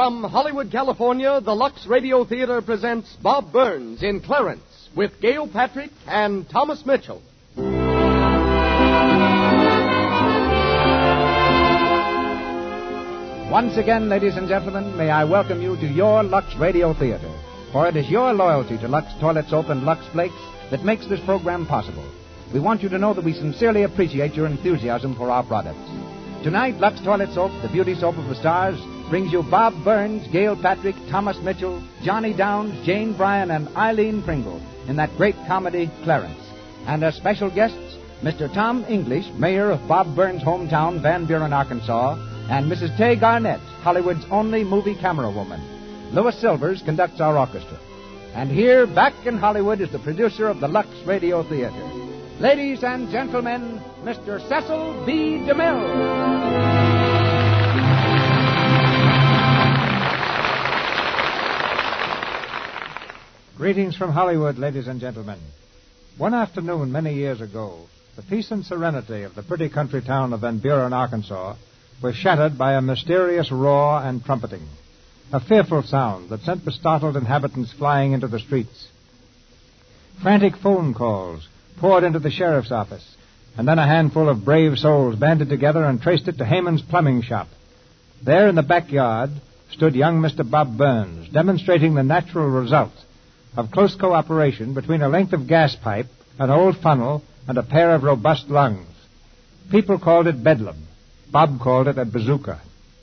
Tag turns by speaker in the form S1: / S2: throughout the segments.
S1: From Hollywood, California, the Lux Radio Theater presents Bob Burns in Clarence with Gail Patrick and Thomas Mitchell.
S2: Once again, ladies and gentlemen, may I welcome you to your Lux Radio Theater. For it is your loyalty to Lux Toilet Soap and Lux Flakes that makes this program possible. We want you to know that we sincerely appreciate your enthusiasm for our products. Tonight, Lux Toilet Soap, the beauty soap of the stars, brings you Bob Burns, Gail Patrick, Thomas Mitchell, Johnny Downs, Jane Bryan, and Eileen Pringle in that great comedy, Clarence. And as special guests, Mr. Tom English, mayor of Bob Burns' hometown, Van Buren, Arkansas, and Mrs. Tay Garnett, Hollywood's only movie camera woman. Louis Silvers conducts our orchestra. And here, back in Hollywood, is the producer of the Lux Radio Theater. Ladies and gentlemen, Mr. Cecil B. DeMille. Greetings from Hollywood, ladies and gentlemen. One afternoon many years ago, the peace and serenity of the pretty country town of Van Buren, Arkansas, was shattered by a mysterious roar and trumpeting, a fearful sound that sent the startled inhabitants flying into the streets. Frantic phone calls poured into the sheriff's office, and then a handful of brave souls banded together and traced it to Hayman's plumbing shop. There in the backyard stood young Mr. Bob Burns, demonstrating the natural result of close cooperation between a length of gas pipe, an old funnel, and a pair of robust lungs. People called it bedlam. Bob called it a bazooka.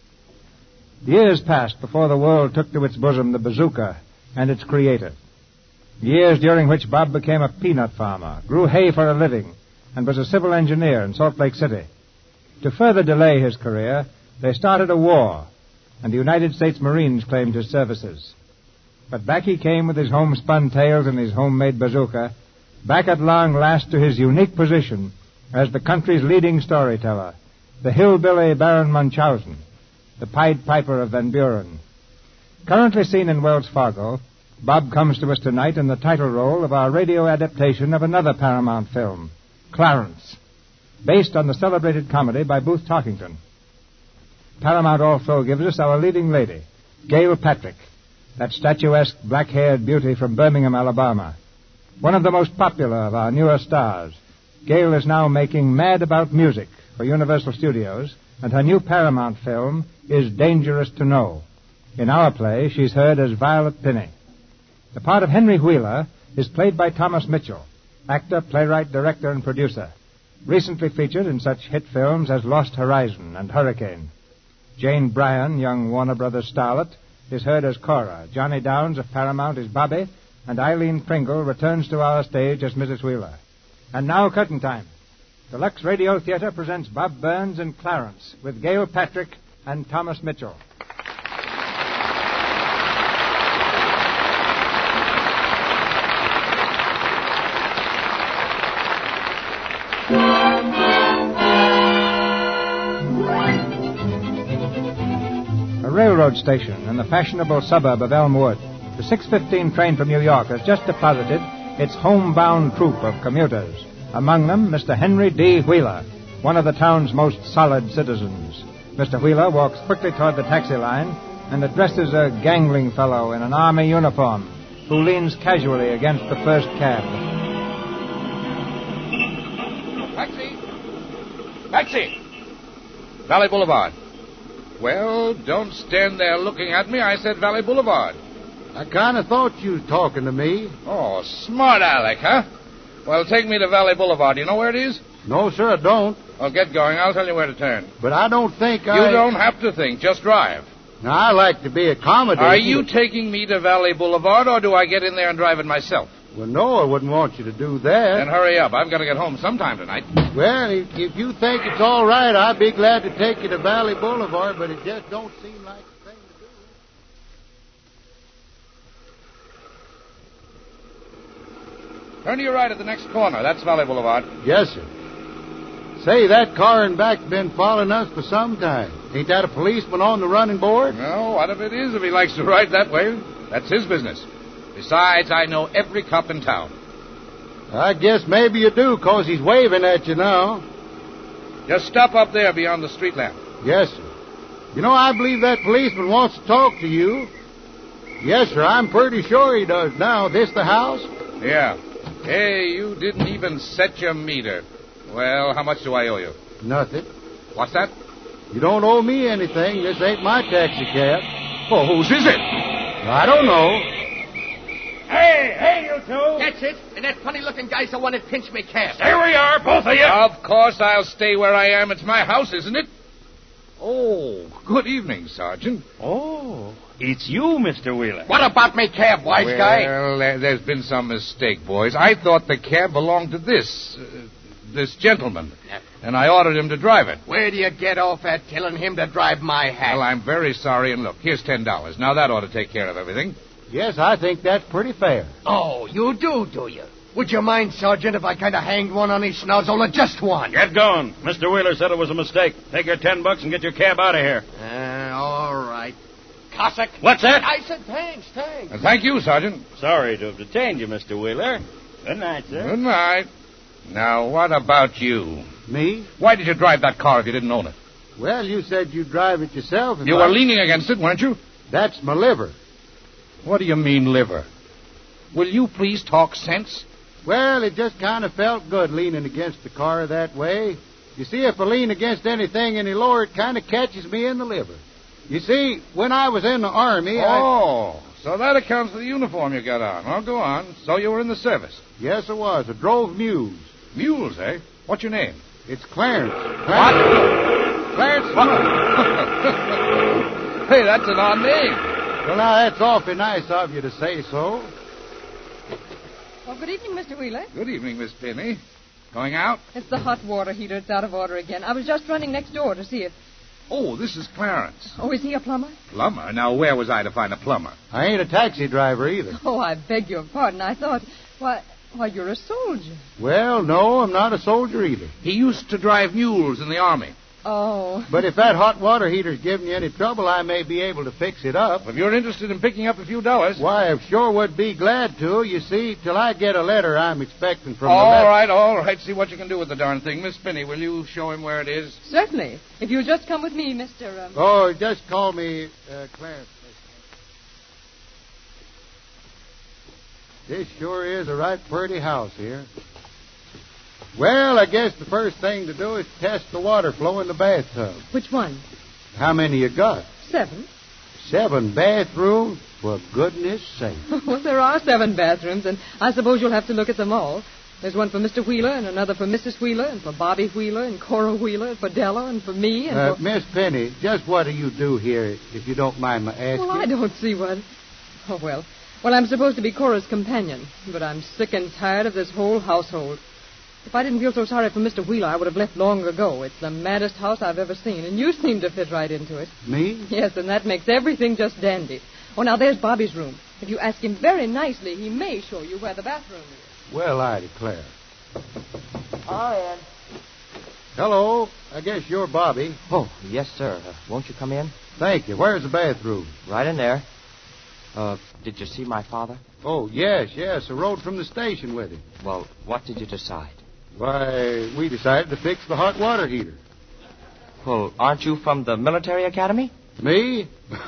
S2: Years passed before the world took to its bosom the bazooka and its creator. Years during which Bob became a peanut farmer, grew hay for a living, and was a civil engineer in Salt Lake City. To further delay his career, they started a war, and the United States Marines claimed his services. But back he came with his homespun tales and his homemade bazooka, back at long last to his unique position as the country's leading storyteller, the hillbilly Baron Munchausen, the Pied Piper of Van Buren. Currently seen in Wells Fargo, Bob comes to us tonight in the title role of our radio adaptation of another Paramount film, Clarence, based on the celebrated comedy by Booth Tarkington. Paramount also gives us our leading lady, Gail Patrick, that statuesque black-haired beauty from Birmingham, Alabama. One of the most popular of our newer stars, Gail is now making Mad About Music for Universal Studios, and her new Paramount film is Dangerous to Know. In our play, she's heard as Violet Pinney. The part of Henry Wheeler is played by Thomas Mitchell, actor, playwright, director, and producer, recently featured in such hit films as Lost Horizon and Hurricane. Jane Bryan, young Warner Brothers starlet, is heard as Cora. Johnny Downs of Paramount is Bobby, and Eileen Pringle returns to our stage as Mrs. Wheeler. And now, curtain time. The Lux Radio Theater presents Bob Burns in Clarence with Gail Patrick and Thomas Mitchell. A railroad station in the fashionable suburb of Elmwood, the 6:15 train from New York has just deposited its homebound troop of commuters. Among them, Mr. Henry D. Wheeler, one of the town's most solid citizens. Mr. Wheeler walks quickly toward the taxi line and addresses a gangling fellow in an army uniform who leans casually against the first cab.
S3: Taxi! Taxi! Valley Boulevard. Well, don't stand there looking at me. I said Valley Boulevard.
S4: I kind of thought you was talking to me.
S3: Oh, smart Alec, huh? Well, take me to Valley Boulevard. You know where it is?
S4: No, sir, I don't.
S3: Well, get going. I'll tell you where to turn.
S4: But I don't think
S3: You don't have to think. Just drive.
S4: Now, I like to be accommodating.
S3: Are you taking me to Valley Boulevard, or do I get in there and drive it myself?
S4: Well, no, I wouldn't want you to do that.
S3: Then hurry up. I've got to get home sometime tonight.
S4: Well, if you think it's all right, I'd be glad to take you to Valley Boulevard, but it just don't seem like the thing to do.
S3: Turn to your right at the next corner. That's Valley Boulevard.
S4: Yes, sir. Say, that car in back's been following us for some time. Ain't that a policeman on the running board?
S3: No, what if it is, if he likes to ride that way? That's his business. Besides, I know every cop in town.
S4: I guess maybe you do, 'cause he's waving at you now.
S3: Just stop up there beyond the street lamp.
S4: Yes, sir. You know, I believe that policeman wants to talk to you. Yes, sir, I'm pretty sure he does now. This the house?
S3: Yeah. Hey, you didn't even set your meter. Well, how much do I owe you?
S4: Nothing.
S3: What's that?
S4: You don't owe me anything. This ain't my taxi cab.
S3: Oh, whose is it?
S4: I don't know.
S5: Hey, you two!
S1: That's it. And that funny-looking guy's the one that pinched me cab.
S5: There we are, both of you!
S3: Of course I'll stay where I am. It's my house, isn't it? Oh, good evening, Sergeant.
S5: Oh, it's you, Mr. Wheeler.
S1: What about me cab, wise guy?
S3: Well, there's been some mistake, boys. I thought the cab belonged to this gentleman, and I ordered him to drive it.
S1: Where do you get off at telling him to drive my hack?
S3: Well, I'm very sorry, and look, here's $10. Now that ought to take care of everything.
S4: Yes, I think that's pretty fair.
S1: Oh, you do you? Would you mind, Sergeant, if I kind of hanged one on his snozzle, or just one?
S5: Get going. Mr. Wheeler said it was a mistake. Take your $10 and get your cab out of here.
S1: All right. Cossack.
S5: What's that?
S1: I said thanks.
S3: Thank you, Sergeant.
S5: Sorry to have detained you, Mr. Wheeler. Good night, sir.
S3: Good night. Now, what about you?
S4: Me?
S3: Why did you drive that car if you didn't own it?
S4: Well, you said you'd drive it yourself.
S3: You were leaning against it, weren't you?
S4: That's my liver.
S3: What do you mean, liver? Will you please talk sense?
S4: Well, it just kind of felt good leaning against the car that way. You see, if I lean against anything any lower, it kind of catches me in the liver. You see, when I was in the Army,
S3: so that accounts for the uniform you got on. Well, go on. So you were in the service.
S4: Yes, I was. I drove mules.
S3: Mules, eh? What's your name?
S4: It's Clarence.
S3: What? Clarence? Hey, that's an odd name.
S4: Well, now, that's awfully nice of you to say so.
S6: Well, good evening, Mr. Wheeler.
S3: Good evening, Miss Penny. Going out?
S6: It's the hot water heater. It's out of order again. I was just running next door to see if...
S3: Oh, this is Clarence.
S6: Oh, is he a plumber?
S3: Plumber? Now, where was I to find a plumber?
S4: I ain't a taxi driver either.
S6: Oh, I beg your pardon. I thought... Why, you're a soldier.
S4: Well, no, I'm not a soldier either.
S3: He used to drive mules in the Army.
S6: Oh.
S4: But if that hot water heater's giving you any trouble, I may be able to fix it up.
S3: If you're interested in picking up a few dollars...
S4: Why, I sure would be glad to. You see, till I get a letter I'm expecting from
S3: All right. See what you can do with the darn thing. Miss Penny, will you show him where it is?
S6: Certainly. If you'll just come with me, Mr.
S4: Oh, just call me Clarence. This sure is a right pretty house here. Well, I guess the first thing to do is test the water flow in the bathtub.
S6: Which one?
S4: How many you got?
S6: 7.
S4: 7 bathrooms? For goodness sake.
S6: Well, there are 7 bathrooms, and I suppose you'll have to look at them all. There's one for Mr. Wheeler, and another for Mrs. Wheeler, and for Bobby Wheeler, and Cora Wheeler, and for Della, and for me, and for...
S4: Miss Penny, just what do you do here, if you don't mind my asking?
S6: Well, I don't see what... Oh, well. Well, I'm supposed to be Cora's companion, but I'm sick and tired of this whole household. If I didn't feel so sorry for Mr. Wheeler, I would have left long ago. It's the maddest house I've ever seen, and you seem to fit right into it.
S4: Me?
S6: Yes, and that makes everything just dandy. Oh, now, there's Bobby's room. If you ask him very nicely, he may show you where the bathroom is.
S4: Well, I declare.
S7: Hi, Ed.
S4: Hello. I guess you're Bobby.
S7: Oh, yes, sir. Won't you come in?
S4: Thank you. Where's the bathroom?
S7: Right in there. Did you see my father?
S4: Oh, yes. I rode from the station with him.
S7: Well, what did you decide?
S4: Why, we decided to fix the hot water heater.
S7: Well, aren't you from the military academy?
S4: Me?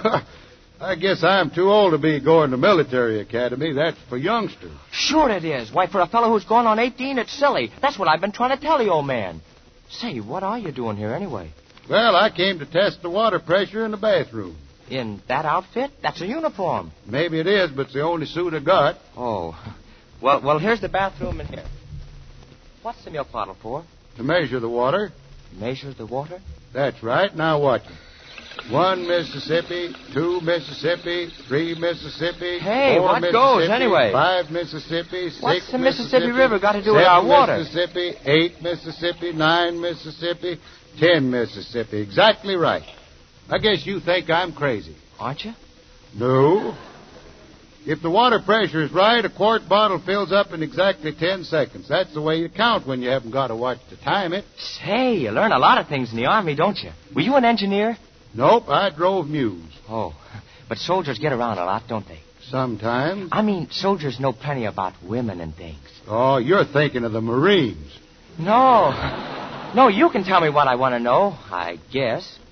S4: I guess I'm too old to be going to military academy. That's for youngsters.
S7: Sure it is. Why, for a fellow who's going on 18, it's silly. That's what I've been trying to tell you, old man. Say, what are you doing here anyway?
S4: Well, I came to test the water pressure in the bathroom.
S7: In that outfit? That's a uniform.
S4: Maybe it is, but it's the only suit I got.
S7: Oh. Well, here's the bathroom in here. What's the milk bottle for?
S4: To measure the water.
S7: Measure the water?
S4: That's right. Now watch it. 1 Mississippi, 2 Mississippi, 3 Mississippi,
S7: Hey,
S4: 4
S7: what
S4: Mississippi,
S7: goes anyway?
S4: 5 Mississippi, 6
S7: What's the
S4: Mississippi
S7: River got to do with our water?
S4: Mississippi, 8 Mississippi, 9 Mississippi, 10 Mississippi. Exactly right. I guess you think I'm crazy.
S7: Aren't you?
S4: No. If the water pressure is right, a quart bottle fills up in exactly 10 seconds. That's the way you count when you haven't got to watch to time it.
S7: Say, you learn a lot of things in the Army, don't you? Were you an engineer?
S4: Nope, I drove mules.
S7: Oh, but soldiers get around a lot, don't they?
S4: Sometimes.
S7: I mean, soldiers know plenty about women and things.
S4: Oh, you're thinking of the Marines.
S7: No, you can tell me what I want to know, I guess.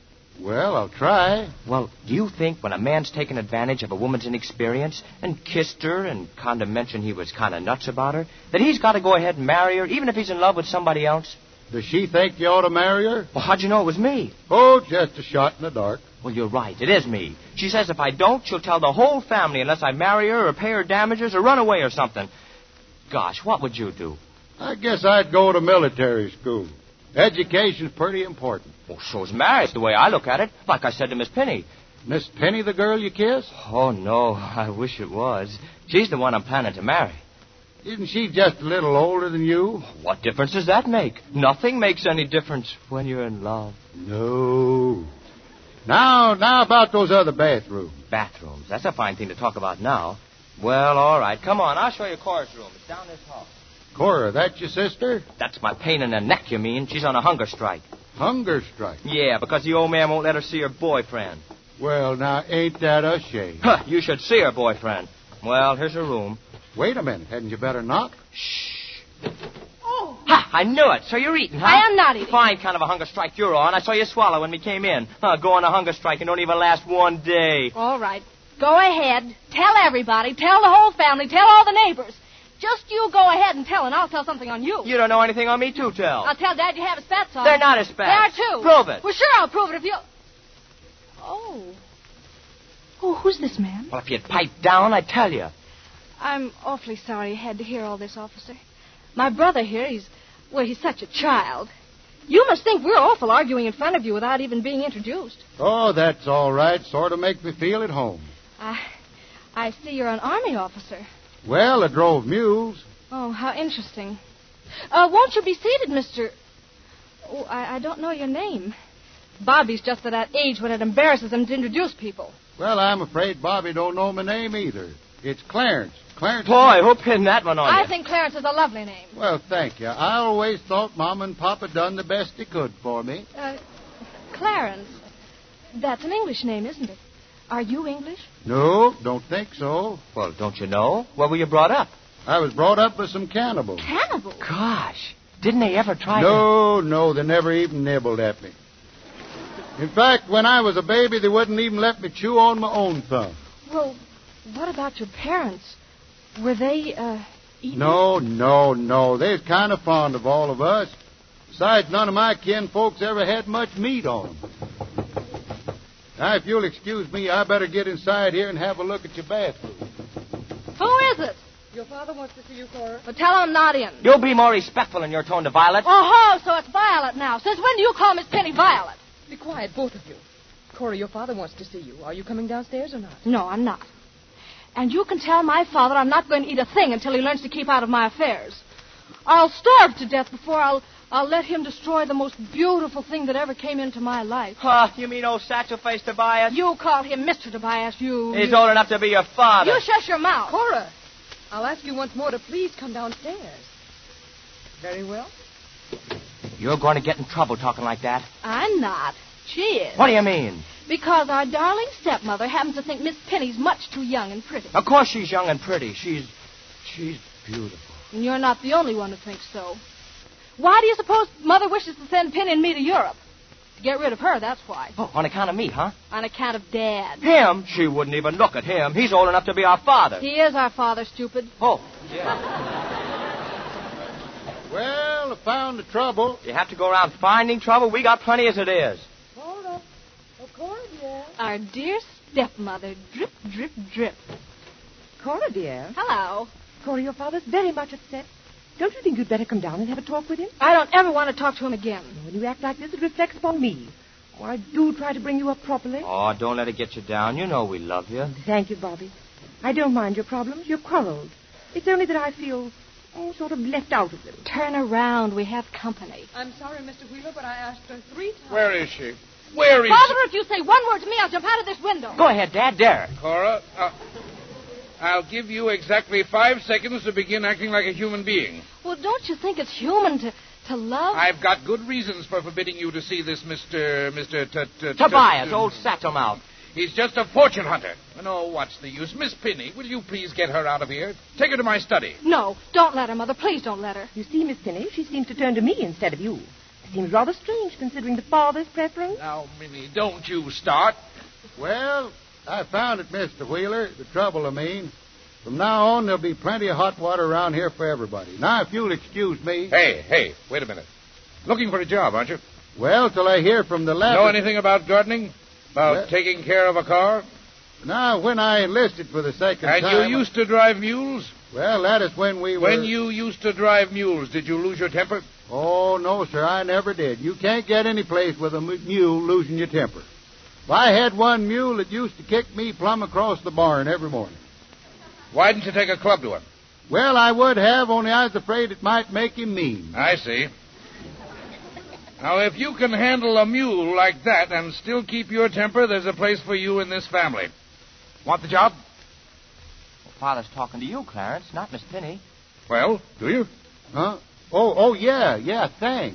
S4: Well, I'll try.
S7: Well, do you think when a man's taken advantage of a woman's inexperience and kissed her and kind of mentioned he was kind of nuts about her, that he's got to go ahead and marry her, even if he's in love with somebody else?
S4: Does she think you ought to marry her?
S7: Well, how'd you know it was me?
S4: Oh, just a shot in the dark.
S7: Well, you're right. It is me. She says if I don't, she'll tell the whole family unless I marry her or pay her damages or run away or something. Gosh, what would you do?
S4: I guess I'd go to military school. Education's pretty important.
S7: Well, so's marriage, the way I look at it. Like I said to Miss Penny.
S4: Miss Penny, the girl you kiss?
S7: Oh, no. I wish it was. She's the one I'm planning to marry.
S4: Isn't she just a little older than you?
S7: What difference does that make? Nothing makes any difference when you're in love.
S4: No. Now about those other bathrooms.
S7: Bathrooms. That's a fine thing to talk about now. Well, all right. Come on. I'll show you Cora's room. It's down this hall.
S4: Cora, that your sister?
S7: That's my pain in the neck, you mean. She's on a hunger strike.
S4: Hunger strike?
S7: Yeah, because the old man won't let her see her boyfriend.
S4: Well, now, ain't that a shame?
S7: Huh, you should see her boyfriend. Well, here's her room.
S4: Wait a minute. Hadn't you better knock?
S7: Shh.
S8: Oh.
S7: Ha! I knew it. So you're eating, huh?
S8: I am not eating.
S7: Fine kind of a hunger strike you're on. I saw you swallow when we came in. Go on a hunger strike and don't even last one day.
S8: All right. Go ahead. Tell everybody. Tell the whole family. Tell all the neighbors. Just you go ahead and tell, and I'll tell something on you.
S7: You don't know anything on me, too, tell.
S8: I'll tell Dad you have his spats on.
S7: They're not his spats.
S8: They are, too.
S7: Prove it.
S8: Well, sure, I'll prove it if you... Oh. Oh, who's this man?
S7: Well, if you'd pipe down, I'd tell you.
S8: I'm awfully sorry you had to hear all this, officer. My brother here, he's such a child. You must think we're awful arguing in front of you without even being introduced.
S4: Oh, that's all right. Sort of make me feel at home.
S8: I see you're an Army officer.
S4: Well, I drove mules.
S8: Oh, how interesting. Won't you be seated, Mr... Oh, I don't know your name. Bobby's just at that age when it embarrasses him to introduce people.
S4: Well, I'm afraid Bobby don't know my name either. It's Clarence. Clarence.
S7: Boy, who pinned that one on you?
S8: I think Clarence is a lovely name.
S4: Well, thank you. I always thought Mom and Papa done the best they could for me.
S8: Clarence. That's an English name, isn't it? Are you English?
S4: No, don't think so.
S7: Well, don't you know? Where were you brought up?
S4: I was brought up with some cannibals.
S8: Cannibals?
S7: Gosh. Didn't they ever try
S4: No, they never even nibbled at me. In fact, when I was a baby, they wouldn't even let me chew on my own thumb.
S8: Well, what about your parents? Were they, eating?
S4: No. They're kind of fond of all of us. Besides, none of my kin folks ever had much meat on them. Now, if you'll excuse me, I better get inside here and have a look at your bathroom.
S8: Who is it?
S6: Your father wants to see you, Cora.
S8: But tell him I'm not in.
S7: You'll be more respectful in your tone to Violet.
S8: Oh, so it's Violet now. Since when do you call Miss Penny Violet?
S6: Be quiet, both of you. Cora, your father wants to see you. Are you coming downstairs or not?
S8: No, I'm not. And you can tell my father I'm not going to eat a thing until he learns to keep out of my affairs. I'll starve to death before I'll let him destroy the most beautiful thing that ever came into my life.
S7: You mean old satchel-faced Tobias?
S8: You call him Mr. Tobias, you...
S7: He's old enough to be your father.
S8: You shush your mouth.
S6: Cora, I'll ask you once more to please come downstairs. Very well.
S7: You're going to get in trouble talking like that.
S8: I'm not. She is.
S7: What do you mean?
S8: Because our darling stepmother happens to think Miss Penny's much too young and pretty.
S7: Of course she's young and pretty. She's beautiful.
S8: And you're not the only one who thinks so. Why do you suppose Mother wishes to send Penny and me to Europe? To get rid of her, that's why.
S7: Oh, on account of me, huh?
S8: On account of Dad.
S7: Him? She wouldn't even look at him. He's old enough to be our father.
S8: He is our father, stupid.
S7: Oh, yeah.
S4: Well, I found the trouble.
S7: You have to go around finding trouble. We got plenty as it is.
S6: Cora. Oh, Cora, dear.
S8: Our dear stepmother. Drip, drip, drip.
S9: Cora, dear.
S8: Hello.
S9: Cora, your father's very much upset. Don't you think you'd better come down and have a talk with him?
S8: I don't ever want to talk to him again.
S9: When you act like this, it reflects upon me. Oh, I do try to bring you up properly.
S7: Oh, don't let it get you down. You know we love you.
S9: Thank you, Bobby. I don't mind your problems. You're quarreled. It's only that I feel, sort of left out of them.
S8: Turn around. We have company.
S6: I'm sorry, Mr. Wheeler, but I asked her 3 times.
S3: Where is she? Where is
S8: Father, if you say one word to me, I'll jump out of this window.
S7: Go ahead, Dad. Dare.
S3: Cora, I'll give you exactly 5 seconds to begin acting like a human being.
S8: Well, don't you think it's human to love?
S3: I've got good reasons for forbidding you to see this Mr.
S7: Tobias, old satchel-mouth.
S3: He's just a fortune hunter. No, what's the use? Miss Penny, will you please get her out of here? Take her to my study.
S8: No, don't let her, Mother. Please don't let her.
S9: You see, Miss Penny, she seems to turn to me instead of you. seems rather strange considering the father's preference.
S3: Now, Minnie, don't you start.
S4: Well, I found it, Mr. Wheeler. The trouble, I mean. From now on, there'll be plenty of hot water around here for everybody. Now, if you'll excuse me.
S3: Hey, wait a minute. Looking for a job, aren't you?
S4: Well, till I hear from the lab.
S3: Know anything about gardening? About taking care of a car?
S4: Now, when I enlisted for the second time...
S3: And you used to drive mules?
S4: Well, that is when we were...
S3: When you used to drive mules, did you lose your temper?
S4: Oh, no, sir, I never did. You can't get any place with a mule losing your temper. I had one mule that used to kick me plumb across the barn every morning.
S3: Why didn't you take a club to him?
S4: Well, I would have, only I was afraid it might make him mean.
S3: I see. Now, if you can handle a mule like that and still keep your temper, there's a place for you in this family. Want the job?
S7: Well, Father's talking to you, Clarence, not Miss Penny.
S3: Well, do you?
S4: Huh? Oh, yeah, thanks.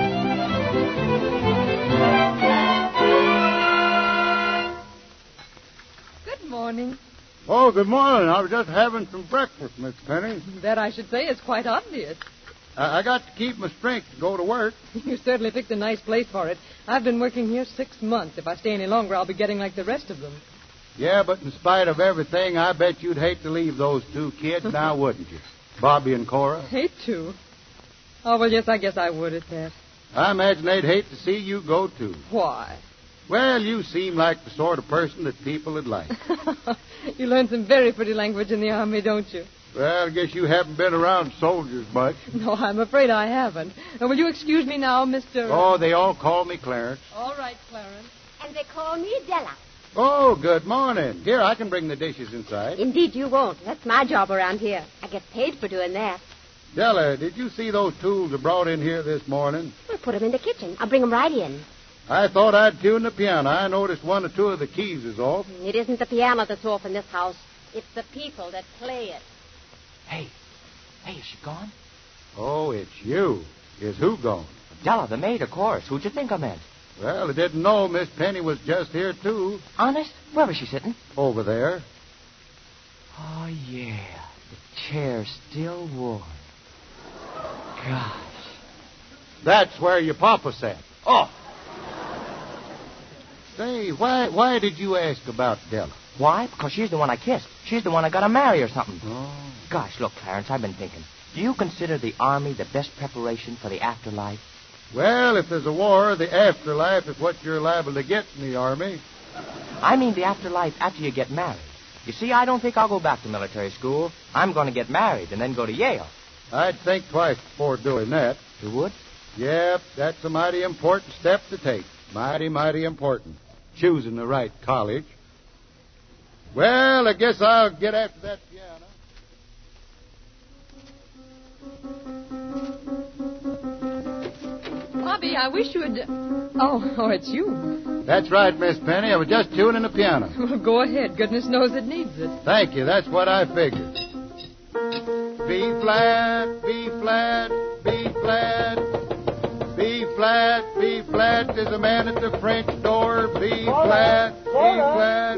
S6: Good morning.
S4: Oh, good morning. I was just having some breakfast, Miss Penny.
S6: That, I should say, is quite obvious.
S4: I got to keep my strength to go to work.
S6: You certainly picked a nice place for it. I've been working here 6 months. If I stay any longer, I'll be getting like the rest of them.
S4: Yeah, but in spite of everything, I bet you'd hate to leave those two kids now, wouldn't you? Bobby and Cora.
S6: Hate to? Oh, well, yes, I guess I would at that.
S4: I imagine they'd hate to see you go, too.
S6: Why?
S4: Well, you seem like the sort of person that people would like.
S6: You learned some very pretty language in the Army, don't you?
S4: Well, I guess you haven't been around soldiers much.
S6: No, I'm afraid I haven't. Will you excuse me now, Mr.
S4: Oh, they all call me Clarence.
S6: All right, Clarence.
S10: And they call me Della.
S4: Oh, good morning. Here, I can bring the dishes inside.
S10: Indeed, you won't. That's my job around here. I get paid for doing that.
S4: Della, did you see those tools I brought in here this morning?
S10: We'll put them in the kitchen. I'll bring them right in.
S4: I thought I'd tune the piano. I noticed one or two of the keys is off.
S10: It isn't the piano that's off in this house. It's the people that play it.
S7: Hey, is she gone?
S4: Oh, it's you. Is who gone?
S7: Della, the maid, of course. Who'd you think I meant?
S4: Well, I didn't know Miss Penny was just here, too.
S7: Honest? Where was she sitting?
S4: Over there.
S7: Oh, yeah. The chair's still warm. Gosh.
S4: That's where your papa sat.
S7: Oh!
S4: Say, why did you ask about Della?
S7: Why? Because she's the one I kissed. She's the one I got to marry or something.
S4: Oh.
S7: Gosh, look, Clarence, I've been thinking. Do you consider the Army the best preparation for the afterlife?
S4: Well, if there's a war, the afterlife is what you're liable to get in the Army.
S7: I mean the afterlife after you get married. You see, I don't think I'll go back to military school. I'm going to get married and then go to Yale.
S4: I'd think twice before doing that.
S7: You would?
S4: Yep, that's a mighty important step to take. Mighty important. Choosing the right college. Well, I guess I'll get after that piano.
S6: Bobby, I wish you would... Oh, it's you.
S4: That's right, Miss Penny. I was just tuning the piano.
S6: Well, go ahead. Goodness knows it needs it.
S4: Thank you. That's what I figured. B flat, B flat, B flat. B flat, B flat. There's a man at the French door. B flat, B flat.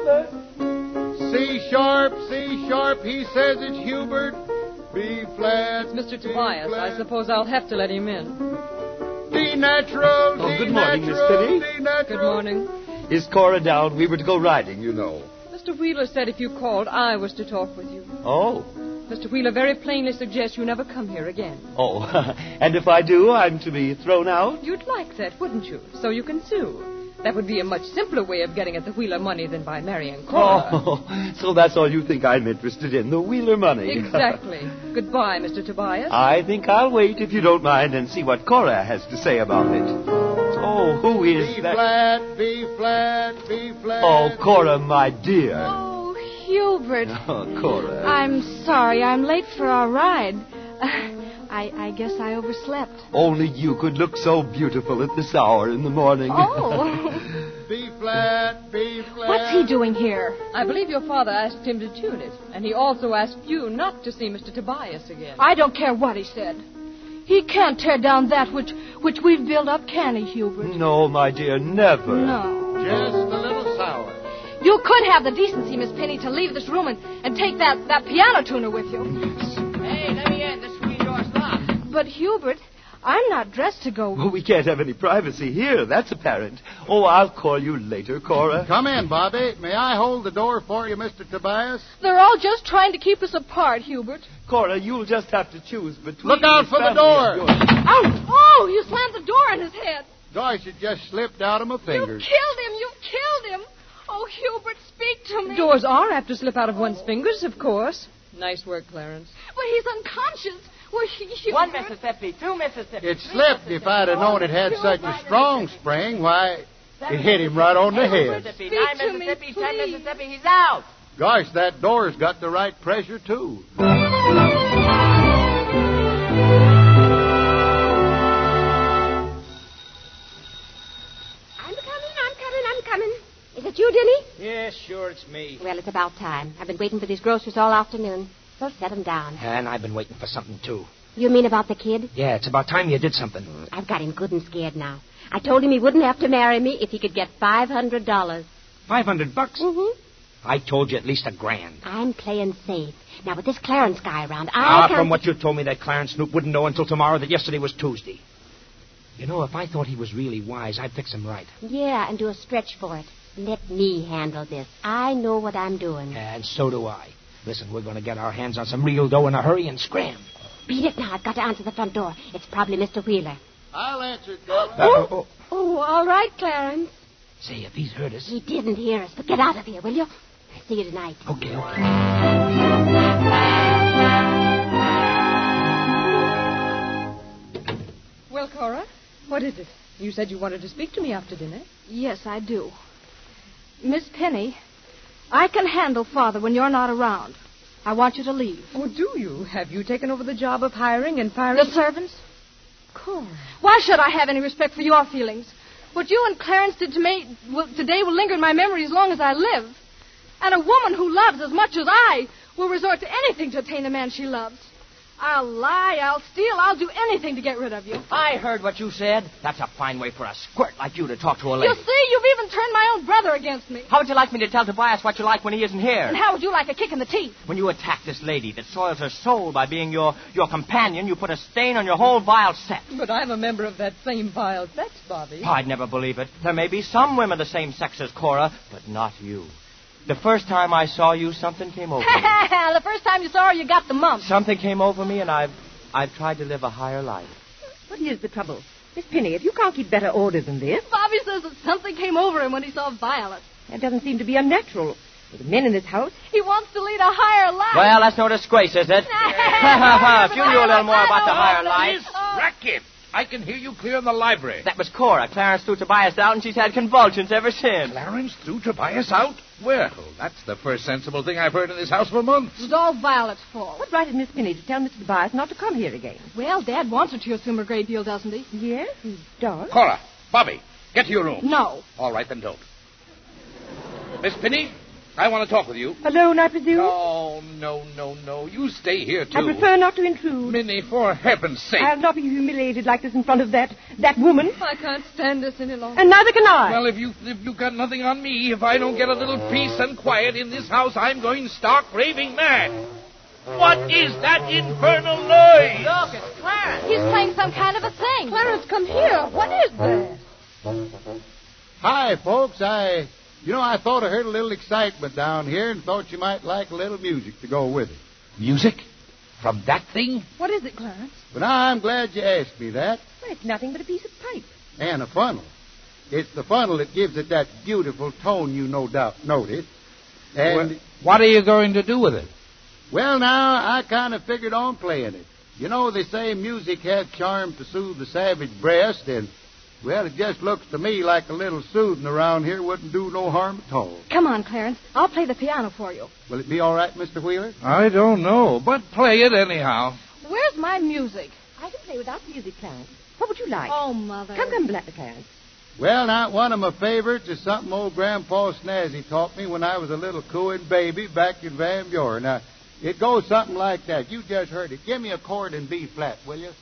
S4: C sharp, C sharp. He says it's Hubert. B flat.
S6: It's Mr. Tobias. I suppose I'll have to let him in.
S4: D natural.
S11: Oh, good morning, Miss Penny.
S4: D natural.
S6: Good morning.
S11: Is Cora down? We were to go riding, you know.
S6: Mr. Wheeler said if you called, I was to talk with you.
S11: Oh.
S6: Mr. Wheeler very plainly suggests you never come here again.
S11: Oh, and if I do, I'm to be thrown out?
S6: You'd like that, wouldn't you? So you can sue. That would be a much simpler way of getting at the Wheeler money than by marrying Cora.
S11: Oh, so that's all you think I'm interested in, the Wheeler money.
S6: Exactly. Goodbye, Mr. Tobias.
S11: I think I'll wait, if you don't mind, and see what Cora has to say about it. Oh, who is that?
S4: B flat, B flat.
S11: Oh, Cora, my dear.
S8: Oh, Hubert.
S11: Oh, Cora.
S8: I'm sorry. I'm late for our ride. I guess I overslept.
S11: Only you could look so beautiful at this hour in the morning.
S8: Oh.
S4: B flat, B flat.
S8: What's he doing here?
S6: I believe your father asked him to tune it, and he also asked you not to see Mr. Tobias again.
S8: I don't care what he said. He can't tear down that which we've built up, can he, Hubert?
S11: No, my dear, never.
S8: No.
S4: Just a little sour.
S8: You could have the decency, Miss Penny, to leave this room and take that piano tuner with you.
S12: Hey, let me in. The screen door's locked.
S8: But, Hubert, I'm not dressed to go.
S11: Well, we can't have any privacy here. That's apparent. Oh, I'll call you later, Cora.
S4: Come in, Bobby. May I hold the door for you, Mr. Tobias?
S8: They're all just trying to keep us apart, Hubert.
S11: Cora, you'll just have to choose between...
S4: Look out for the door!
S8: Oh, you slammed the door on his head.
S4: Gosh, it just slipped out of my fingers.
S8: You killed him. Oh, Hubert, speak to me.
S6: Doors are apt to slip out of one's fingers, of course. Nice work, Clarence.
S8: But he's unconscious. Well, Hubert...
S7: 1 Mississippi, 2 Mississippi.
S4: It slipped. If I'd have known it had such a strong spring, why, it hit him right on the head.
S7: Mississippi,
S8: Speak
S7: 9
S8: to me,
S7: Mississippi, 10
S8: please.
S7: Mississippi, he's out.
S4: Gosh, that door's got the right pressure, too.
S10: I'm coming. Is it you, Denny?
S12: Yes, sure, it's me.
S10: Well, it's about time. I've been waiting for these groceries all afternoon. So set them down.
S12: And I've been waiting for something, too.
S10: You mean about the kid?
S12: Yeah, it's about time you did something.
S10: I've got him good and scared now. I told him he wouldn't have to marry me if he could get $500.
S12: $500?
S10: Mm-hmm.
S12: I told you at least $1,000.
S10: I'm playing safe. Now, with this Clarence guy around,
S12: From what you told me, that Clarence Snoop wouldn't know until tomorrow that yesterday was Tuesday. You know, if I thought he was really wise, I'd fix him right.
S10: Yeah, and do a stretch for it. Let me handle this. I know what I'm doing.
S12: And so do I. Listen, we're going to get our hands on some real dough in a hurry and scram.
S10: Beat it now. I've got to answer the front door. It's probably Mr. Wheeler.
S4: I'll answer it, darling.
S10: Oh, all right, Clarence.
S12: Say, if he's heard us...
S10: He didn't hear us, but get out of here, will you? See you tonight.
S12: Okay.
S6: Well, Cora, what is it? You said you wanted to speak to me after dinner.
S8: Yes, I do. Miss Penny, I can handle Father when you're not around. I want you to leave.
S6: Oh, do you? Have you taken over the job of hiring and firing...
S8: The servants?
S6: Cora.
S8: Why should I have any respect for your feelings? What you and Clarence did to me today will linger in my memory as long as I live. And a woman who loves as much as I will resort to anything to obtain a man she loves. I'll lie, I'll steal, I'll do anything to get rid of you.
S7: I heard what you said. That's a fine way for a squirt like you to talk to a lady.
S8: You see, you've even turned my own brother against me.
S7: How would you like me to tell Tobias what you like when he isn't here?
S8: And how would you like a kick in the teeth?
S7: When you attack this lady that soils her soul by being your companion, you put a stain on your whole vile set.
S6: But I'm a member of that same vile sex, Bobby.
S7: I'd never believe it. There may be some women the same sex as Cora, but not you. The first time I saw you, something came over me.
S8: The first time you saw her, you got the mumps.
S7: Something came over me, and I've tried to live a higher life.
S9: What is the trouble? Miss Penny, if you can't keep better order than this...
S8: Bobby says that something came over him when he saw Violet.
S9: That doesn't seem to be unnatural. With the men in this house...
S8: He wants to lead a higher life.
S7: Well, that's no disgrace, is it? If you knew a little more about the higher life...
S3: Racket! I can hear you clear in the library.
S7: That was Cora. Clarence threw Tobias out, and she's had convulsions ever since.
S3: Clarence threw Tobias out? Well, that's the first sensible thing I've heard in this house for months.
S8: It was all Violet's fault.
S9: What right is Miss Penny to tell Mr. Tobias not to come here again?
S8: Well, Dad wants her to assume a great deal, doesn't he?
S9: Yes, he does.
S3: Cora, Bobby, get to your room.
S8: No.
S3: All right, then don't. Miss Penny, I want to talk with you.
S9: Alone, I presume?
S3: No. You stay here, too.
S9: I prefer not to intrude.
S3: Minnie, for heaven's sake.
S9: I'll not be humiliated like this in front of that woman.
S6: I can't stand this any longer.
S9: And neither can I.
S3: Well, if you've got nothing on me, if I don't get a little peace and quiet in this house, I'm going stark raving mad. What is that infernal noise?
S7: Look, it's Clarence.
S8: He's playing some kind of a thing.
S6: Clarence, come here. What is that?
S4: Hi, folks. I thought I heard a little excitement down here and thought you might like a little music to go with it.
S3: Music? From that thing?
S6: What is it, Clarence?
S4: But I'm glad you asked me that.
S9: Well, it's nothing but a piece of pipe.
S4: And a funnel. It's the funnel that gives it that beautiful tone you no doubt noticed. And
S3: what are you going to do with it?
S4: Well, now, I kind of figured on playing it. You know, they say music has charm to soothe the savage breast, and, well, it just looks to me like a little soothing around here wouldn't do no harm at all.
S8: Come on, Clarence. I'll play the piano for you.
S4: Will it be all right, Mr. Wheeler?
S3: I don't know, but play it anyhow.
S8: Where's my music?
S9: I can play without music, Clarence. What would you like?
S8: Oh, Mother.
S9: Come, Clarence.
S4: Well, now, one of my favorites is something old Grandpa Snazzy taught me when I was a little cooing baby back in Van Buren. Now, it goes something like that. You just heard it. Give me a chord in B flat, will you?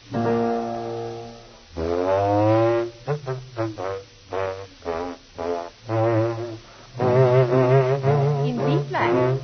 S9: In B flat.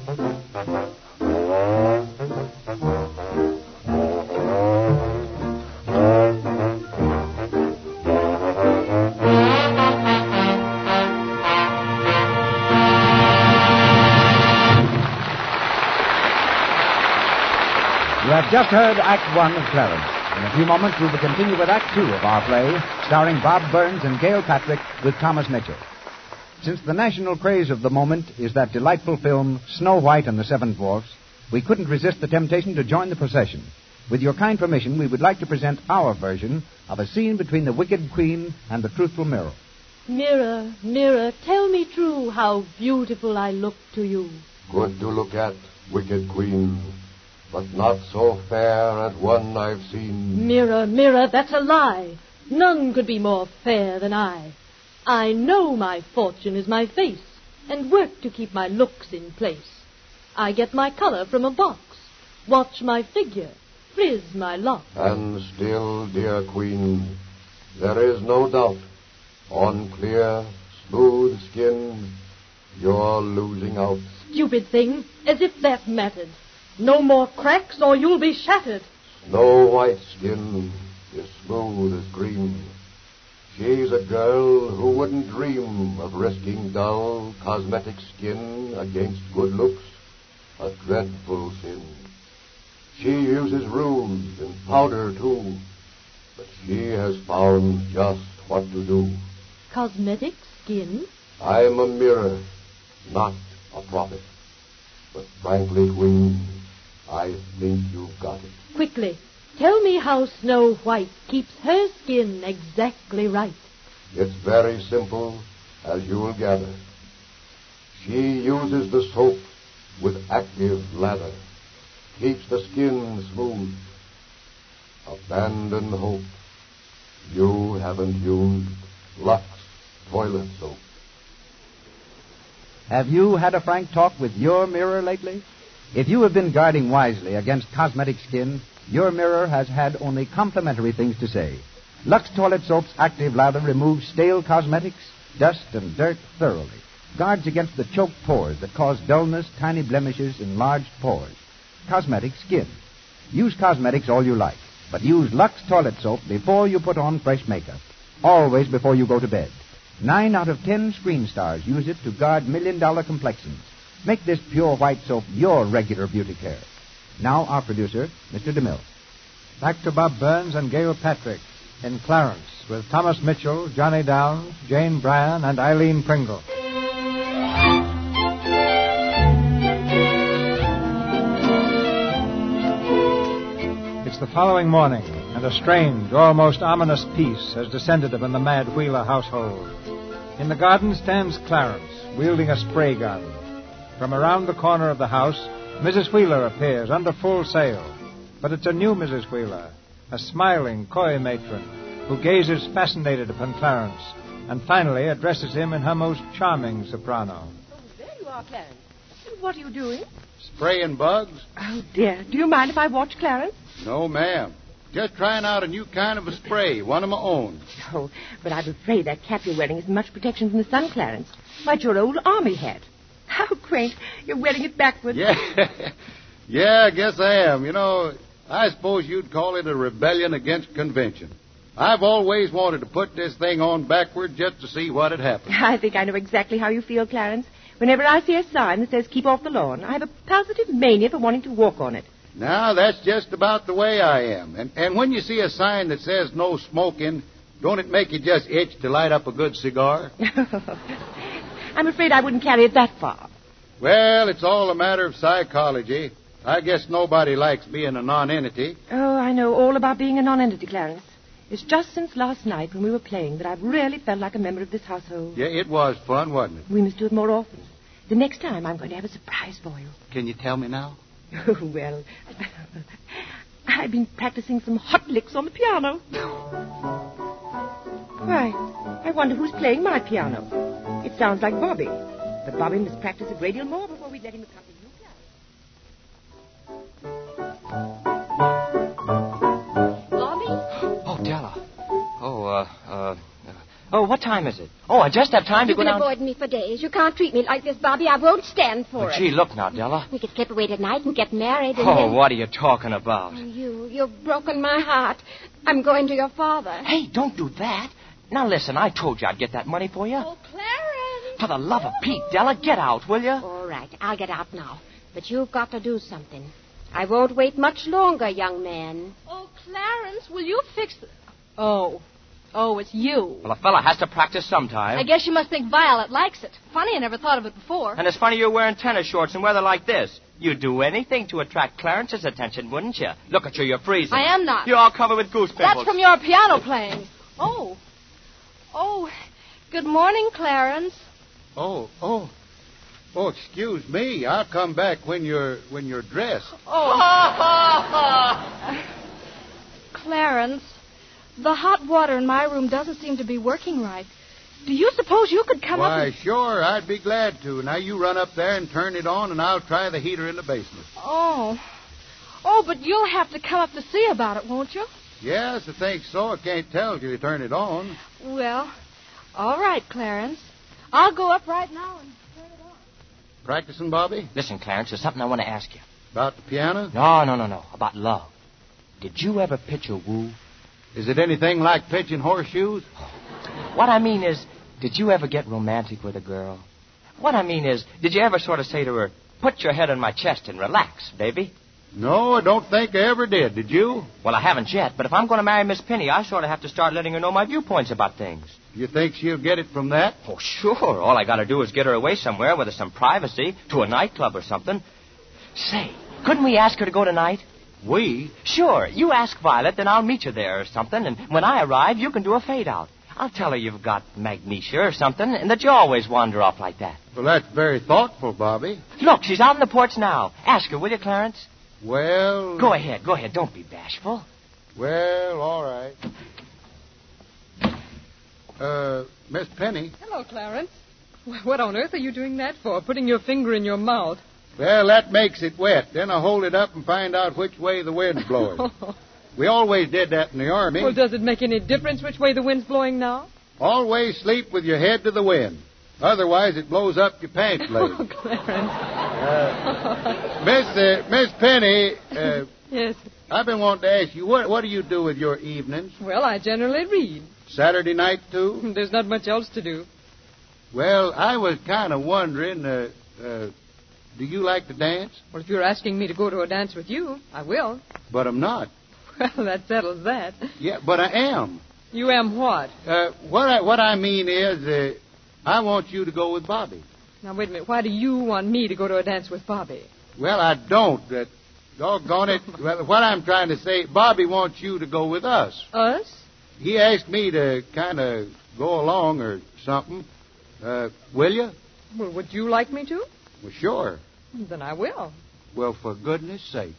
S13: have just heard Act One of Clarence. In a few moments, we will continue with Act Two of our play, starring Bob Burns and Gail Patrick with Thomas Mitchell. Since the national craze of the moment is that delightful film, Snow White and the Seven Dwarfs, we couldn't resist the temptation to join the procession. With your kind permission, we would like to present our version of a scene between the wicked queen and the truthful mirror.
S14: Mirror, mirror, tell me true how beautiful I look to you.
S15: Good to look at, wicked queen, but not so fair as one I've seen.
S14: Mirror, mirror, that's a lie. None could be more fair than I. I know my fortune is my face, and work to keep my looks in place. I get my color from a box. Watch my figure, frizz my locks.
S15: And still, dear queen, there is no doubt, on clear, smooth skin, you're losing out.
S14: Stupid thing, as if that mattered. No more cracks or you'll be shattered.
S15: Snow White skin is smooth as cream. She's a girl who wouldn't dream of risking dull cosmetic skin against good looks, a dreadful sin. She uses rouge and powder, too, but she has found just what to do.
S14: Cosmetic skin?
S15: I'm a mirror, not a prophet. But frankly, Queen, I think you've got it.
S14: Quickly, tell me how Snow White keeps her skin exactly right.
S15: It's very simple, as you'll gather. She uses the soap with active lather, keeps the skin smooth. Abandon hope. You haven't used Lux toilet soap.
S13: Have you had a frank talk with your mirror lately? If you have been guarding wisely against cosmetic skin, your mirror has had only complimentary things to say. Lux Toilet Soap's active lather removes stale cosmetics, dust, and dirt thoroughly. Guards against the choked pores that cause dullness, tiny blemishes, enlarged pores. Cosmetic skin. Use cosmetics all you like, but use Lux Toilet Soap before you put on fresh makeup. Always before you go to bed. 9 out of 10 screen stars use it to guard million-dollar complexions. Make this pure white soap your regular beauty care. Now, our producer, Mr. DeMille.
S2: Back to Bob Burns and Gail Patrick in Clarence with Thomas Mitchell, Johnny Downs, Jane Bryan, and Eileen Pringle. It's the following morning, and a strange, almost ominous peace has descended upon the Mad Wheeler household. In the garden stands Clarence, wielding a spray gun. From around the corner of the house, Mrs. Wheeler appears under full sail. But it's a new Mrs. Wheeler, a smiling, coy matron, who gazes fascinated upon Clarence, and finally addresses him in her most charming soprano.
S9: Oh, there you are, Clarence. What are you doing?
S4: Spraying bugs?
S9: Oh, dear. Do you mind if I watch Clarence?
S4: No, ma'am. Just trying out a new kind of a spray, one of my own.
S9: Oh, but I'm afraid that cap you're wearing isn't much protection from the sun, Clarence. Why, it's your old army hat. How quaint. You're wearing it backwards.
S4: Yeah. Yeah, I guess I am. You know, I suppose you'd call it a rebellion against convention. I've always wanted to put this thing on backward just to see what had happened.
S9: I think I know exactly how you feel, Clarence. Whenever I see a sign that says keep off the lawn, I have a positive mania for wanting to walk on it.
S4: Now, that's just about the way I am. And when you see a sign that says no smoking, don't it make you just itch to light up a good cigar?
S9: I'm afraid I wouldn't carry it that far.
S4: Well, it's all a matter of psychology. I guess nobody likes being a nonentity.
S9: Oh, I know all about being a nonentity, Clarence. It's just since last night when we were playing that I've really felt like a member of this household.
S4: Yeah, it was fun, wasn't it?
S9: We must do it more often. The next time I'm going to have a surprise for you.
S4: Can you tell me now?
S9: Oh, well, I've been practicing some hot licks on the piano. Why, I wonder who's playing my piano. It sounds like Bobby. But Bobby must practice a great deal more before we let him accompany you, Clarence.
S7: Bobby? Oh, Della. Oh, what time is it? Oh, I just have time to go down...
S10: You can avoid me for days. You can't treat me like this, Bobby. I won't stand for it.
S7: Gee, look now, Della.
S10: We could slip away tonight and get married and
S7: Oh,
S10: then...
S7: what are you talking about?
S10: Oh, you've broken my heart. I'm going to your father.
S7: Hey, don't do that. Now, listen, I told you I'd get that money for you.
S10: Oh, Clarence.
S7: For the love of Pete, Della, get out, will you?
S10: All right, I'll get out now. But you've got to do something. I won't wait much longer, young man.
S8: Oh, Clarence, will you fix the... Oh, it's you.
S7: Well, a fella has to practice sometime.
S8: I guess you must think Violet likes it. Funny, I never thought of it before.
S7: And it's funny you're wearing tennis shorts in weather like this. You'd do anything to attract Clarence's attention, wouldn't you? Look at you, you're freezing.
S8: I am not.
S7: You're all covered with goose pimples.
S8: That's from your piano playing. Oh, good morning, Clarence.
S4: Oh, excuse me. I'll come back when you're dressed.
S8: Clarence, the hot water in my room doesn't seem to be working right. Do you suppose you could come up
S4: Why,
S8: and...
S4: sure, I'd be glad to. Now, you run up there and turn it on, and I'll try the heater in the basement.
S8: Oh, but you'll have to come up to see about it, won't you?
S4: Yes, I think so. I can't tell till you turn it on.
S8: Well, all right, Clarence. I'll go up right now and turn it on.
S4: Practicing, Bobby?
S7: Listen, Clarence, there's something I want to ask you.
S4: About the piano?
S7: No. About love. Did you ever pitch a woo?
S4: Is it anything like pitching horseshoes?
S7: What I mean is, did you ever get romantic with a girl? What I mean is, did you ever sort of say to her, put your head on my chest and relax, baby?
S4: No, I don't think I ever did. Did you?
S7: Well, I haven't yet, but if I'm going to marry Miss Penny, I sort of have to start letting her know my viewpoints about things.
S4: You think she'll get it from that?
S7: Oh, sure. All I got to do is get her away somewhere where there's some privacy, to a nightclub or something. Say, couldn't we ask her to go tonight?
S4: We?
S7: Sure. You ask Violet, then I'll meet you there or something, and when I arrive, you can do a fade-out. I'll tell her you've got magnesia or something, and that you always wander off like that.
S4: Well, that's very thoughtful, Bobby.
S7: Look, she's out on the porch now. Ask her, will you, Clarence?
S4: Well...
S7: Go ahead. Don't be bashful.
S4: Well, all right. Miss Penny.
S6: Hello, Clarence. What on earth are you doing that for, putting your finger in your mouth?
S4: Well, that makes it wet. Then I hold it up and find out which way the wind's blowing. We always did that in the Army.
S6: Well, does it make any difference which way the wind's blowing now?
S4: Always sleep with your head to the wind. Otherwise, it blows up your pants leg.
S6: Oh, Clarence.
S4: Miss Penny.
S6: Yes.
S4: I've been wanting to ask you, what do you do with your evenings?
S6: Well, I generally read.
S4: Saturday night, too?
S6: There's not much else to do.
S4: Well, I was kind of wondering, do you like to dance?
S6: Well, if you're asking me to go to a dance with you, I will.
S4: But I'm not.
S6: Well, that settles that.
S4: Yeah, but I am.
S6: You am what?
S4: What I mean is, I want you to go with Bobby.
S6: Now, wait a minute. Why do you want me to go to a dance with Bobby?
S4: Well, I don't. Doggone it. Well, what I'm trying to say, Bobby wants you to go with us.
S6: Us?
S4: He asked me to kind of go along or something. Will you?
S6: Well, would you like me to?
S4: Well, sure.
S6: Then I will.
S4: Well, for goodness sake.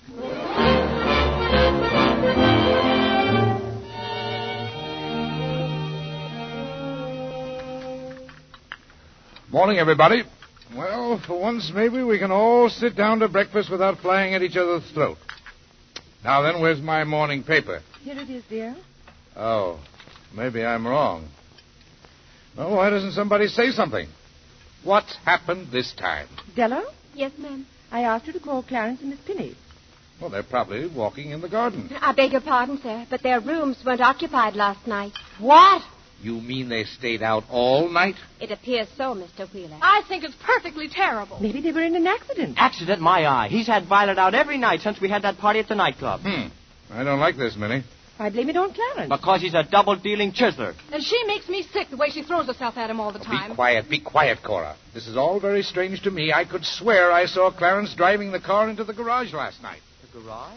S3: Morning, everybody. Well, for once, maybe we can all sit down to breakfast without flying at each other's throat. Now then, where's my morning paper?
S9: Here it is, dear.
S3: Oh, maybe I'm wrong. Well, why doesn't somebody say something? What's happened this time?
S9: Della?
S10: Yes, ma'am.
S9: I asked you to call Clarence and Miss Penny.
S3: Well, they're probably walking in the garden.
S10: I beg your pardon, sir, but their rooms weren't occupied last night.
S8: What?
S3: You mean they stayed out all night?
S10: It appears so, Mr. Wheeler.
S8: I think it's perfectly terrible.
S9: Maybe they were in an accident.
S7: Accident, my eye. He's had Violet out every night since we had that party at the nightclub.
S3: I don't like this, Minnie.
S9: I blame it on Clarence.
S7: Because he's a double-dealing chiseler.
S8: And she makes me sick the way she throws herself at him all the time.
S3: Be quiet, Cora. This is all very strange to me. I could swear I saw Clarence driving the car into the garage last night.
S7: The garage?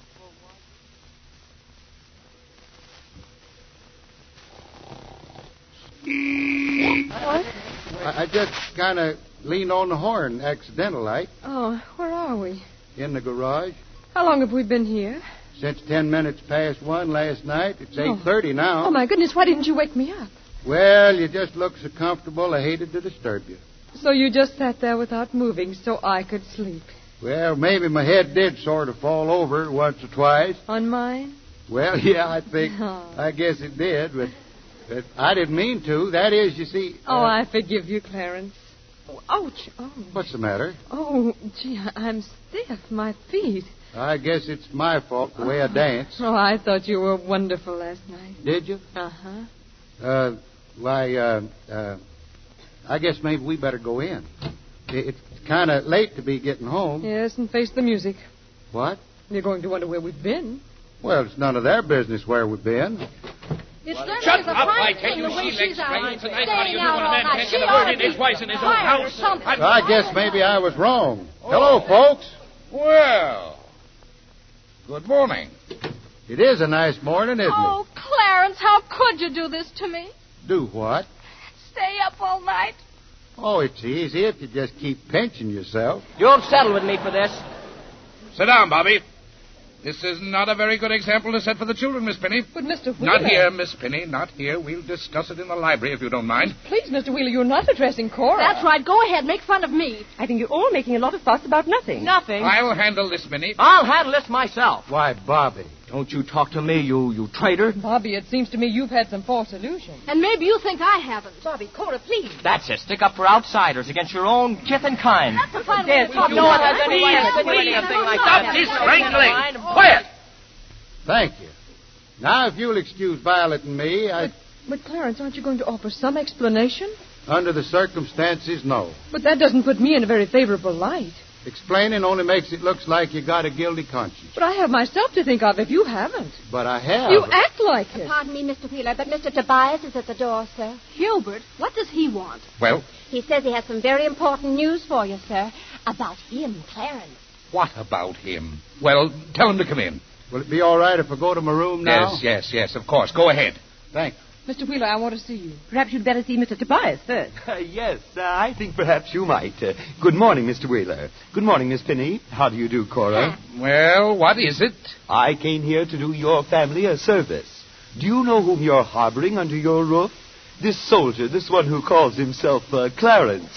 S4: I just kind of leaned on the horn, accidental-like.
S6: Oh, where are we?
S4: In the garage.
S6: How long have we been here?
S4: Since 10 minutes past 1 last night. It's 8:30 now.
S6: Oh, my goodness, why didn't you wake me up?
S4: Well, you just look so comfortable, I hated to disturb you.
S6: So you just sat there without moving so I could sleep?
S4: Well, maybe my head did sort of fall over once or twice.
S6: On mine?
S4: Well, yeah, I guess it did, but I didn't mean to. That is, you see...
S6: I forgive you, Clarence. Oh, ouch. Oh.
S4: What's the matter?
S6: Oh, gee, I'm stiff. My feet.
S4: I guess it's my fault, the way I dance.
S6: Oh, I thought you were wonderful last night.
S4: Did you?
S6: Uh-huh.
S4: I guess maybe we better go in. It's kind of late to be getting home.
S6: Yes, and face the music.
S4: What?
S6: They're going to wonder where we've been.
S4: Well, it's none of their business where we've been.
S8: It's certainly
S3: Shut
S8: the
S3: up,
S8: fine
S3: I tell
S8: thing
S3: you,
S8: the way
S3: she
S8: she's
S3: legs
S8: out
S3: straight tonight.
S8: staying
S3: How do you do
S8: out
S3: when a
S8: all
S3: man
S8: night.
S3: can't
S8: She
S3: get a
S8: ought
S3: word
S8: to
S3: in
S8: be
S3: edgewise in his own
S8: fired or
S3: house?
S8: something.
S4: I guess maybe I was wrong. Hello, folks.
S3: Well, good morning.
S4: It is a nice morning, isn't
S8: Oh, Clarence, how could you do this to me?
S4: it? Do what?
S8: Stay up all night.
S4: Oh, it's easy if you just keep pinching yourself.
S7: You'll settle with me for this.
S3: Sit down, Bobby. This is not a very good example to set for the children, Miss Penny.
S6: But, Mr. Wheeler...
S3: Not here, Miss Penny, not here. We'll discuss it in the library if you don't mind.
S6: Please, Mr. Wheeler, you're not addressing Cora.
S8: That's right. Go ahead. Make fun of me.
S9: I think you're all making a lot of fuss about nothing.
S7: Nothing.
S3: I'll handle this, Minnie.
S7: I'll handle this myself.
S4: Why, Bobby.
S7: Don't you talk to me, you traitor.
S6: Bobby, it seems to me you've had some false illusions.
S8: And maybe you think I haven't.
S9: Bobby, Cora, please.
S7: That's it. Stick up for outsiders against your own kith and kind.
S8: That's a fine way to talk.
S7: No one has any right to do anything like that.
S3: Stop this wrangling. Quiet.
S4: Thank you. Now, if you'll excuse Violet and me,
S6: But, Clarence, aren't you going to offer some explanation?
S4: under the circumstances, no.
S6: But that doesn't put me in a very favorable light.
S4: Explaining only makes it look like you got a guilty conscience.
S6: But I have myself to think of if you haven't.
S4: But I have.
S6: You act like it.
S10: Pardon me, Mr. Wheeler, but Mr. Tobias is at the door, sir.
S8: Hubert, what does he want?
S3: Well,
S10: He says he has some very important news for you, sir. About him, Clarence.
S3: what about him? Well, tell him to come in.
S4: Will it be all right if I go to my room now?
S3: Yes, of course. Go ahead.
S4: Thanks.
S6: Mr. Wheeler, I want to see you.
S9: Perhaps you'd better see Mr. Tobias first.
S11: Yes, I think perhaps you might. Good morning, Mr. Wheeler. Good morning, Miss Penny. How do you do, Cora?
S3: Well, what is it?
S11: I came here to do your family a service. Do you know whom you're harboring under your roof? This soldier, this one who calls himself Clarence.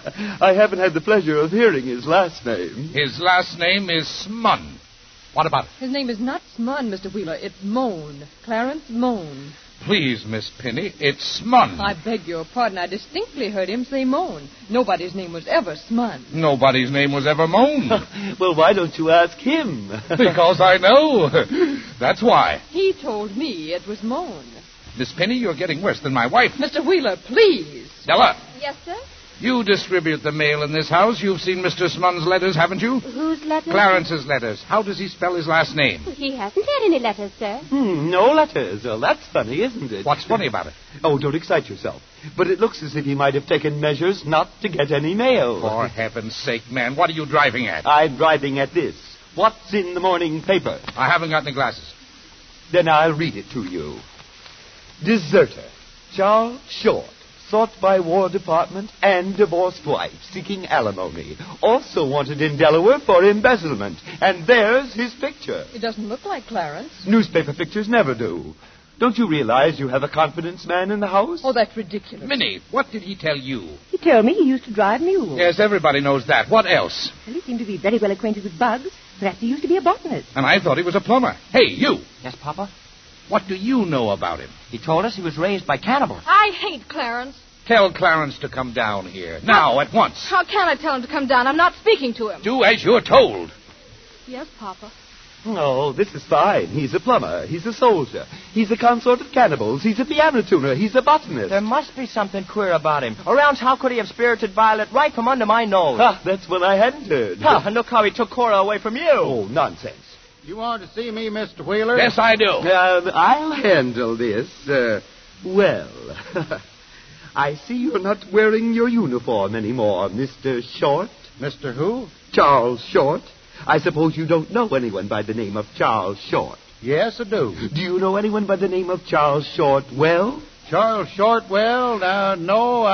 S11: I haven't had the pleasure of hearing his last name.
S3: His last name is Smun. What about it?
S6: His name is not Smun, Mr. Wheeler. It's Moan. Clarence Moan.
S3: Please, Miss Penny, it's Smun.
S6: I beg your pardon. I distinctly heard him say Moan. Nobody's name was ever Smun.
S3: Nobody's name was ever Moan.
S11: Well, why don't you ask him?
S3: Because I know. That's why.
S6: He told me it was Moan.
S3: Miss Penny, you're getting worse than my wife.
S6: Mr. Wheeler, please.
S3: Stella,
S10: Yes, sir?
S3: you distribute the mail in this house. You've seen Mr. Smun's letters, haven't you?
S10: Whose letters?
S3: Clarence's letters. How does he spell his last name?
S10: He hasn't had any letters, sir.
S11: No letters. Well, that's funny, isn't it?
S3: What's funny about it?
S11: Oh, don't excite yourself. But it looks as if he might have taken measures not to get any mail.
S3: For heaven's sake, man, what are you driving at?
S11: I'm driving at this. What's in the morning paper?
S3: I haven't got any glasses.
S11: Then I'll read it to you. Deserter. Charles Short. Sought by War Department and divorced wife, seeking alimony. Also wanted in Delaware for embezzlement. And there's his picture.
S6: It doesn't look like Clarence.
S11: Newspaper pictures never do. Don't you realize you have a confidence man in the house?
S6: Oh, that's ridiculous.
S3: Minnie, what did he tell you?
S9: He told me he used to drive mules.
S3: Yes, everybody knows that. What else?
S9: Well, he seemed to be very well acquainted with bugs. Perhaps he used to be a botanist.
S3: And I thought he was a plumber. Hey, you!
S7: Yes, Papa?
S3: What do you know about him?
S7: He told us he was raised by cannibals.
S8: I hate Clarence.
S3: Tell Clarence to come down here. Now, at once.
S8: How can I tell him to come down? I'm not speaking to him.
S3: Do as you're told.
S8: Yes, Papa.
S11: Oh, this is fine. He's a plumber. He's a soldier. He's a consort of cannibals. He's a piano tuner. He's a botanist.
S7: There must be something queer about him. Or else how could he have spirited Violet right from under my nose?
S11: That's what I hadn't heard.
S7: And look how he took Cora away from you.
S11: Oh, nonsense.
S4: You want to see me, Mr. Wheeler?
S3: Yes, I do.
S11: I'll handle this. Well, I see you're not wearing your uniform anymore, Mr. Short.
S4: Mr. Who?
S11: Charles Short. I suppose you don't know anyone by the name of Charles Short.
S4: Yes, I do.
S11: Do you know anyone by the name of Charles Shortwell?
S4: Charles Shortwell? No,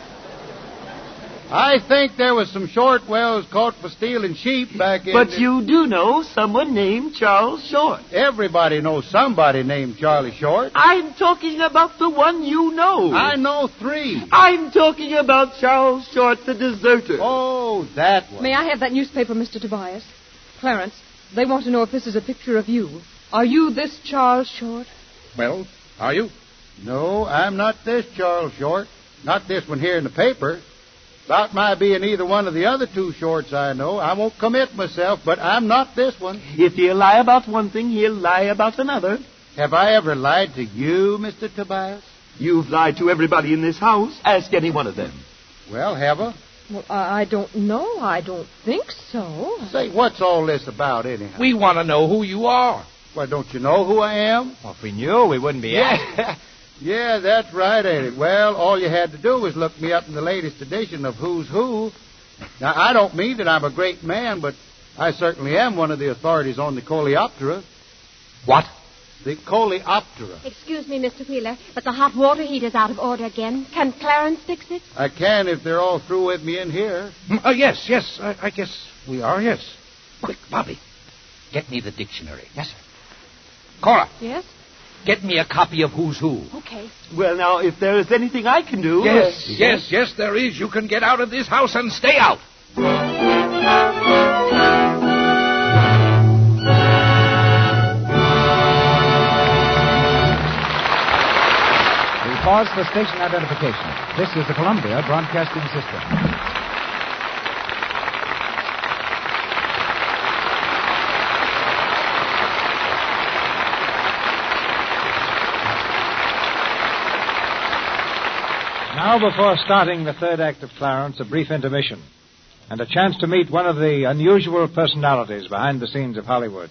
S4: I think there was some Shortwells caught for stealing sheep back in...
S11: But you do know someone named Charles Short.
S4: Everybody knows somebody named Charlie Short.
S11: I'm talking about the one you know.
S4: I know 3.
S11: I'm talking about Charles Short, the deserter.
S4: Oh, that one.
S6: May I have that newspaper, Mr. Tobias? Clarence, they want to know if this is a picture of you. Are you this Charles Short?
S3: Well, are you?
S4: No, I'm not this Charles Short. Not this one here in the paper. About my being either one of the other 2 Shorts I know, I won't commit myself, but I'm not this one.
S11: If he'll lie about one thing, he'll lie about another.
S4: Have I ever lied to you, Mr. Tobias?
S11: You've lied to everybody in this house. Ask any one of them.
S4: Well, have I?
S6: Well, I don't know. I don't think so.
S4: Say, what's all this about, anyhow?
S3: We want to know who you are.
S4: Well, don't you know who I am?
S7: Well, if we knew, we wouldn't be asking.
S4: Yeah, that's right, ain't it? Well, all you had to do was look me up in the latest edition of Who's Who. Now, I don't mean that I'm a great man, but I certainly am one of the authorities on the coleoptera.
S3: What?
S4: The coleoptera.
S10: Excuse me, Mr. Wheeler, but the hot water heater's out of order again. Can Clarence fix it?
S4: I can if they're all through with me in here.
S3: Yes. I guess we are, yes. Quick, Bobby. Get me the dictionary.
S7: Yes, sir.
S3: Cora.
S6: Yes?
S3: Get me a copy of Who's Who.
S10: Okay.
S11: Well, now, if there is anything I can do...
S3: Yes, there is. You can get out of this house and stay out.
S13: We pause for station identification. This is the Columbia Broadcasting System.
S2: Now, before starting the third act of Clarence, a brief intermission and a chance to meet one of the unusual personalities behind the scenes of Hollywood.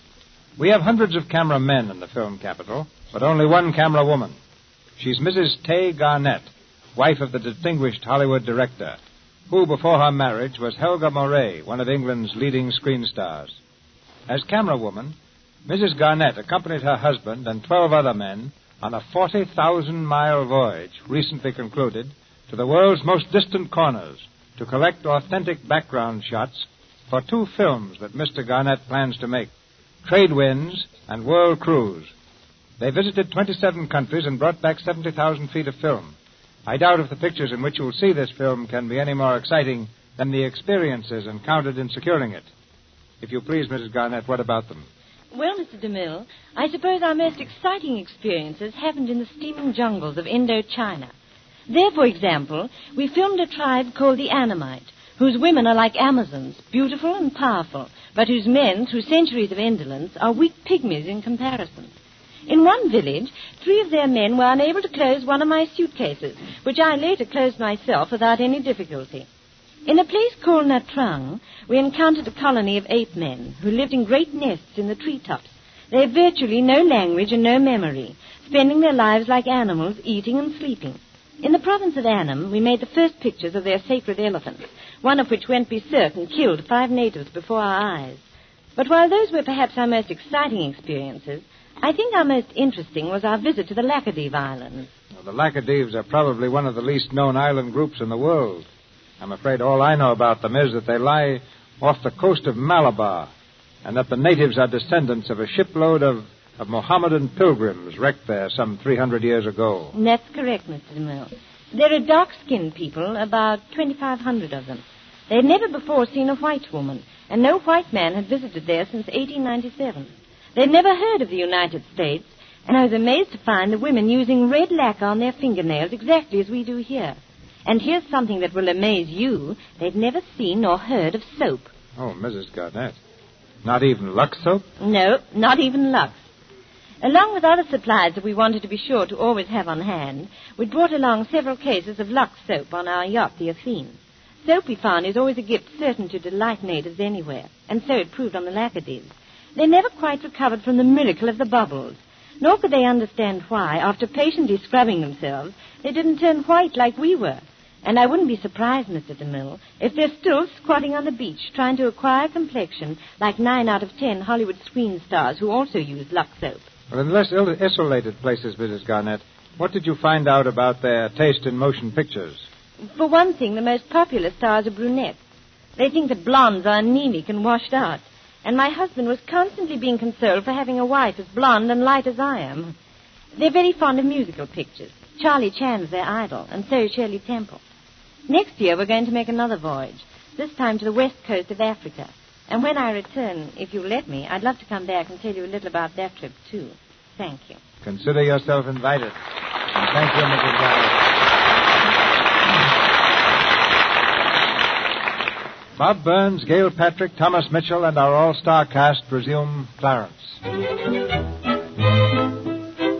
S2: We have hundreds of camera men in the film capital, but only one camera woman. She's Mrs. Tay Garnett, wife of the distinguished Hollywood director, who, before her marriage, was Helga Moray, one of England's leading screen stars. As camera woman, Mrs. Garnett accompanied her husband and 12 other men on a 40,000-mile voyage, recently concluded, to the world's most distant corners to collect authentic background shots for 2 films that Mr. Garnett plans to make, Trade Winds and World Cruise. They visited 27 countries and brought back 70,000 feet of film. I doubt if the pictures in which you'll see this film can be any more exciting than the experiences encountered in securing it. If you please, Mrs. Garnett, what about them?
S9: Well, Mr. DeMille, I suppose our most exciting experiences happened in the steaming jungles of Indochina. There, for example, we filmed a tribe called the Annamite, whose women are like Amazons, beautiful and powerful, but whose men, through centuries of indolence, are weak pygmies in comparison. In one village, 3 of their men were unable to close one of my suitcases, which I later closed myself without any difficulty. In a place called Natrang, we encountered a colony of ape men who lived in great nests in the treetops. They had virtually no language and no memory, spending their lives like animals, eating and sleeping. In the province of Annam, we made the first pictures of their sacred elephants, one of which went berserk and killed 5 natives before our eyes. But while those were perhaps our most exciting experiences, I think our most interesting was our visit to the Laccadive Islands.
S2: Well, the Laccadives are probably one of the least known island groups in the world. I'm afraid all I know about them is that they lie off the coast of Malabar, and that the natives are descendants of a shipload of Mohammedan pilgrims wrecked there some 300 years ago.
S9: That's correct, Mr. DeMille. There are dark-skinned people, about 2,500 of them. They had never before seen a white woman, and no white man had visited there since 1897. They'd never heard of the United States, and I was amazed to find the women using red lacquer on their fingernails exactly as we do here. And here's something that will amaze you. They'd never seen or heard of soap.
S2: Oh, Mrs. Garnett. Not even Lux soap?
S9: No, not even Lux. Along with other supplies that we wanted to be sure to always have on hand, we brought along several cases of Lux soap on our yacht, the Athene. Soap, we found, is always a gift certain to delight natives anywhere, and so it proved on the Laccadives. They never quite recovered from the miracle of the bubbles, nor could they understand why, after patiently scrubbing themselves, they didn't turn white like we were. And I wouldn't be surprised, Mr. DeMille, if they're still squatting on the beach trying to acquire a complexion like 9 out of 10 Hollywood screen stars who also use Lux soap.
S2: Well, in less isolated places, Mrs. Garnett, what did you find out about their taste in motion pictures?
S9: For one thing, the most popular stars are brunettes. They think that blondes are anemic and washed out. And my husband was constantly being consoled for having a wife as blonde and light as I am. They're very fond of musical pictures. Charlie Chan's their idol, and so is Shirley Temple. Next year, we're going to make another voyage, this time to the west coast of Africa. And when I return, if you'll let me, I'd love to come back and tell you a little about that trip, too. Thank you.
S2: Consider yourself invited. And thank you, Mrs. Garnett. Bob Burns, Gail Patrick, Thomas Mitchell, and our all-star cast resume Clarence.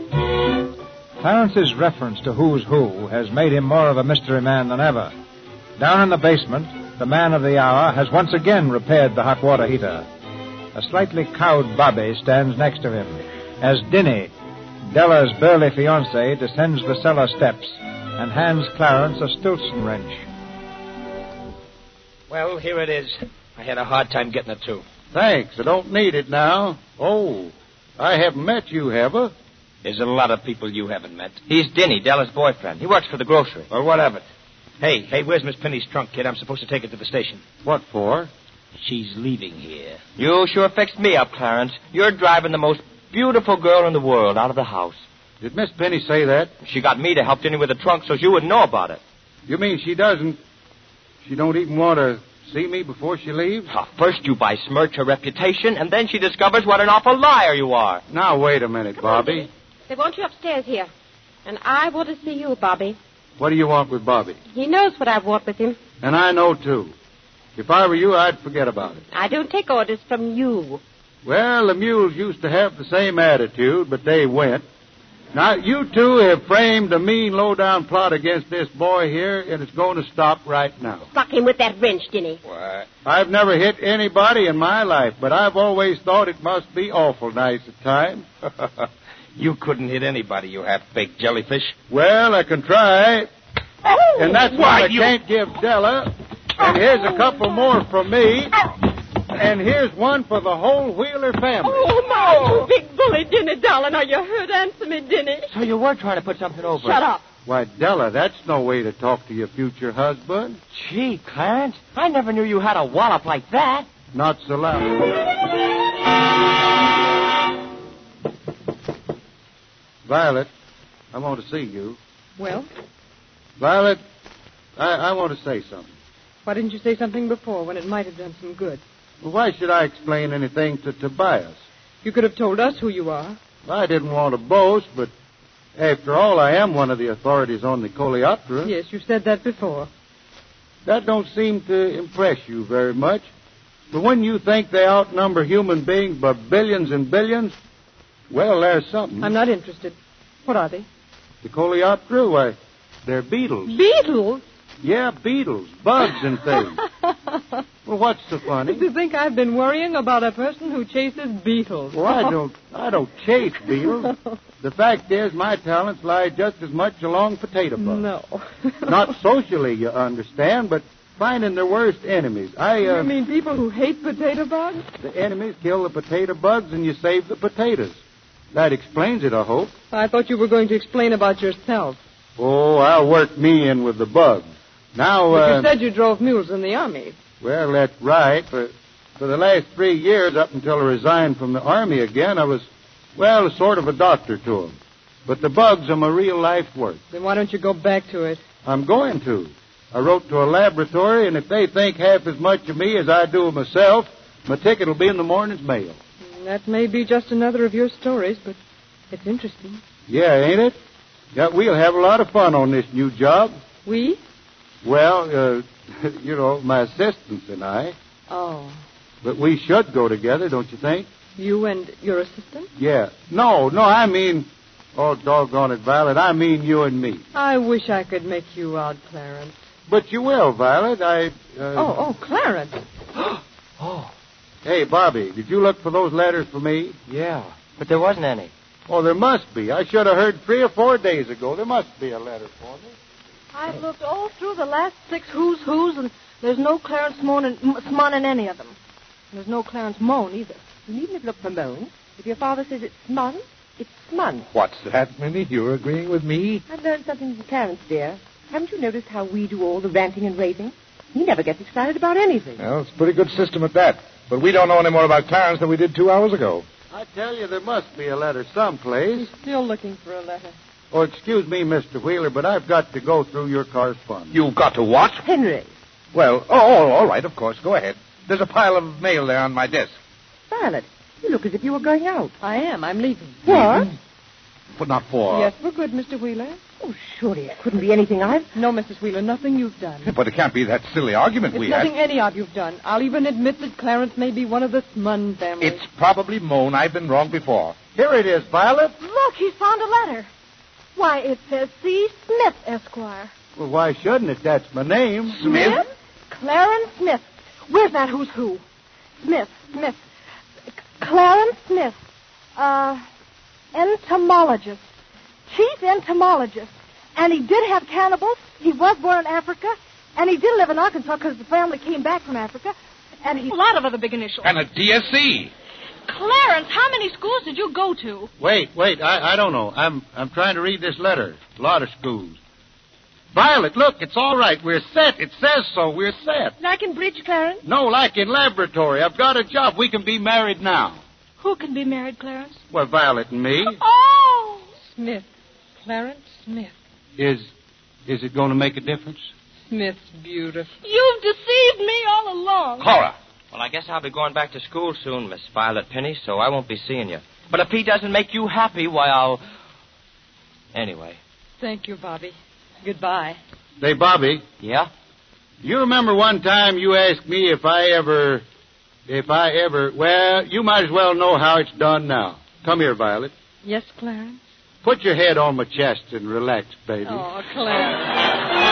S2: Clarence's reference to Who's Who has made him more of a mystery man than ever. Down in the basement, the man of the hour has once again repaired the hot water heater. A slightly cowed Bobby stands next to him as Dinny, Della's burly fiancé, descends the cellar steps and hands Clarence a Stilson wrench.
S12: Well, here it is. I had a hard time getting it, too.
S4: Thanks. I don't need it now. Oh, I haven't met you, have I?
S12: There's a lot of people you haven't met.
S7: He's Dinny, Della's boyfriend. He works for the grocery.
S12: Or what of it? Hey, where's Miss Penny's trunk, kid? I'm supposed to take it to the station.
S4: What for?
S12: She's leaving here.
S7: You sure fixed me up, Clarence. You're driving the most beautiful girl in the world out of the house.
S4: Did Miss Penny say that?
S7: She got me to help Dinny with the trunk so you wouldn't know about it.
S4: You mean she don't even want to see me before she leaves?
S7: First you besmirch her reputation, and then she discovers what an awful liar you are.
S4: Now, wait a minute, Bobby.
S10: They want you upstairs here. And I want to see you, Bobby.
S4: What do you want with Bobby?
S10: He knows what I want with him.
S4: And I know, too. If I were you, I'd forget about it.
S10: I don't take orders from you.
S4: Well, the mules used to have the same attitude, but they went. Now, you two have framed a mean, low-down plot against this boy here, and it's going to stop right now.
S10: Fuck him with that wrench, Dinny.
S4: What? I've never hit anybody in my life, but I've always thought it must be awful nice at times.
S12: You couldn't hit anybody, you half-baked jellyfish.
S4: Well, I can try. Oh, and that's why I can't give Della. And here's a couple more from me. And here's one for the whole Wheeler family.
S10: Oh, my, you big bully, Dinny, darling. Are you hurt? Answer me, Dinny.
S7: So you were trying to put something over.
S10: Shut up.
S4: Why, Della, that's no way to talk to your future husband.
S7: Gee, Clarence, I never knew you had a wallop like that.
S4: Not so loud. Violet, I want to see you.
S6: Well?
S4: Violet, I want to say something.
S6: Why didn't you say something before when it might have done some good?
S4: Well, why should I explain anything to Tobias?
S6: You could have told us who you are.
S4: I didn't want to boast, but after all, I am one of the authorities on the Coleoptera.
S6: Yes, you said that before.
S4: That don't seem to impress you very much. But when you think they outnumber human beings by billions and billions, well, there's something.
S6: I'm not interested. What are they?
S4: The Coleoptera, why, they're beetles.
S6: Beetles?
S4: Yeah, beetles, bugs and things. Well, what's so funny?
S6: Do you think I've been worrying about a person who chases beetles?
S4: Well, I don't chase beetles. The fact is, my talents lie just as much along potato bugs.
S6: No.
S4: Not socially, you understand, but finding their worst enemies.
S6: You mean people who hate potato bugs?
S4: The enemies kill the potato bugs and you save the potatoes. That explains it, I hope.
S6: I thought you were going to explain about yourself.
S4: Oh, I'll work me in with the bugs. Now,
S6: But you said you drove mules in the army.
S4: Well, that's right. For the last 3 years, up until I resigned from the army again, I was, well, sort of a doctor to them. But the bugs are my real-life work.
S6: Then why don't you go back to it?
S4: I'm going to. I wrote to a laboratory, and if they think half as much of me as I do of myself, my ticket will be in the morning's mail.
S6: That may be just another of your stories, but it's interesting.
S4: Yeah, ain't it? Yeah, we'll have a lot of fun on this new job.
S6: We?
S4: Well, my assistants and I.
S6: Oh.
S4: But we should go together, don't you think?
S6: You and your assistant?
S4: Yeah. No, I mean... Oh, doggone it, Violet. I mean you and me.
S6: I wish I could make you out, Clarence.
S4: But you will, Violet.
S6: Clarence.
S7: Oh.
S4: Hey, Bobby, did you look for those letters for me?
S7: Yeah, but there wasn't any.
S4: Oh, there must be. I should have heard 3 or 4 days ago. There must be a letter for me.
S8: I've looked all through the last 6 who's, and there's no Clarence Smon in any of them. And there's no Clarence Moan either.
S16: You needn't have looked for Moan. If your father says it's Smon, it's Smon.
S17: What's that, Minnie? You're agreeing with me?
S16: I've learned something from Clarence, dear. Haven't you noticed how we do all the ranting and raving? He never gets excited about anything.
S17: Well, it's a pretty good system at that. But we don't know any more about Clarence than we did 2 hours ago.
S4: I tell you, there must be a letter someplace.
S6: He's still looking for a letter.
S4: Oh, excuse me, Mr. Wheeler, but I've got to go through your correspondence.
S17: You've got to what?
S16: Henry.
S17: Well, all right, of course. Go ahead. There's a pile of mail there on my desk.
S16: Violet, you look as if you were going out.
S6: I am. I'm leaving.
S16: What?
S17: But not for...
S6: Yes, for good, Mr. Wheeler.
S16: Oh, surely it couldn't be anything I've...
S6: No, Mrs. Wheeler, nothing you've done.
S17: But it can't be that silly argument
S6: it's
S17: we had.
S6: Nothing any of you've done. I'll even admit that Clarence may be one of the Smun family.
S17: It's probably Moan. I've been wrong before.
S4: Here it is, Violet.
S8: Look, he found a letter. Why, it says C. Smith, Esquire.
S4: Well, why shouldn't it? That's my name.
S8: Smith? Clarence Smith. Where's that who's who? Smith. Clarence Smith. Entomologist. Chief entomologist. And he did have cannibals. He was born in Africa. And he did live in Arkansas because the family came back from Africa. And he... A lot of other big initials.
S3: And a DSC.
S8: Clarence, how many schools did you go to?
S4: Wait. I don't know. I'm trying to read this letter. A lot of schools. Violet, look, it's all right. We're set. It says so. We're set.
S8: Like in bridge, Clarence?
S4: No, like in laboratory. I've got a job. We can be married now.
S8: Who can be married, Clarence?
S4: Well, Violet and me.
S8: Oh!
S6: Smith. Clarence Smith.
S4: Is it going to make a difference?
S6: Smith's beautiful.
S8: You've deceived me all along.
S3: Cora.
S7: Well, I guess I'll be going back to school soon, Miss Violet Penny, so I won't be seeing you. But if he doesn't make you happy, why, I'll... Anyway.
S6: Thank you, Bobby. Goodbye.
S4: Say, Bobby.
S7: Yeah?
S4: You remember one time you asked me if I ever... Well, you might as well know how it's done now. Come here, Violet.
S6: Yes, Clarence?
S4: Put your head on my chest and relax, baby.
S6: Oh, Clarence.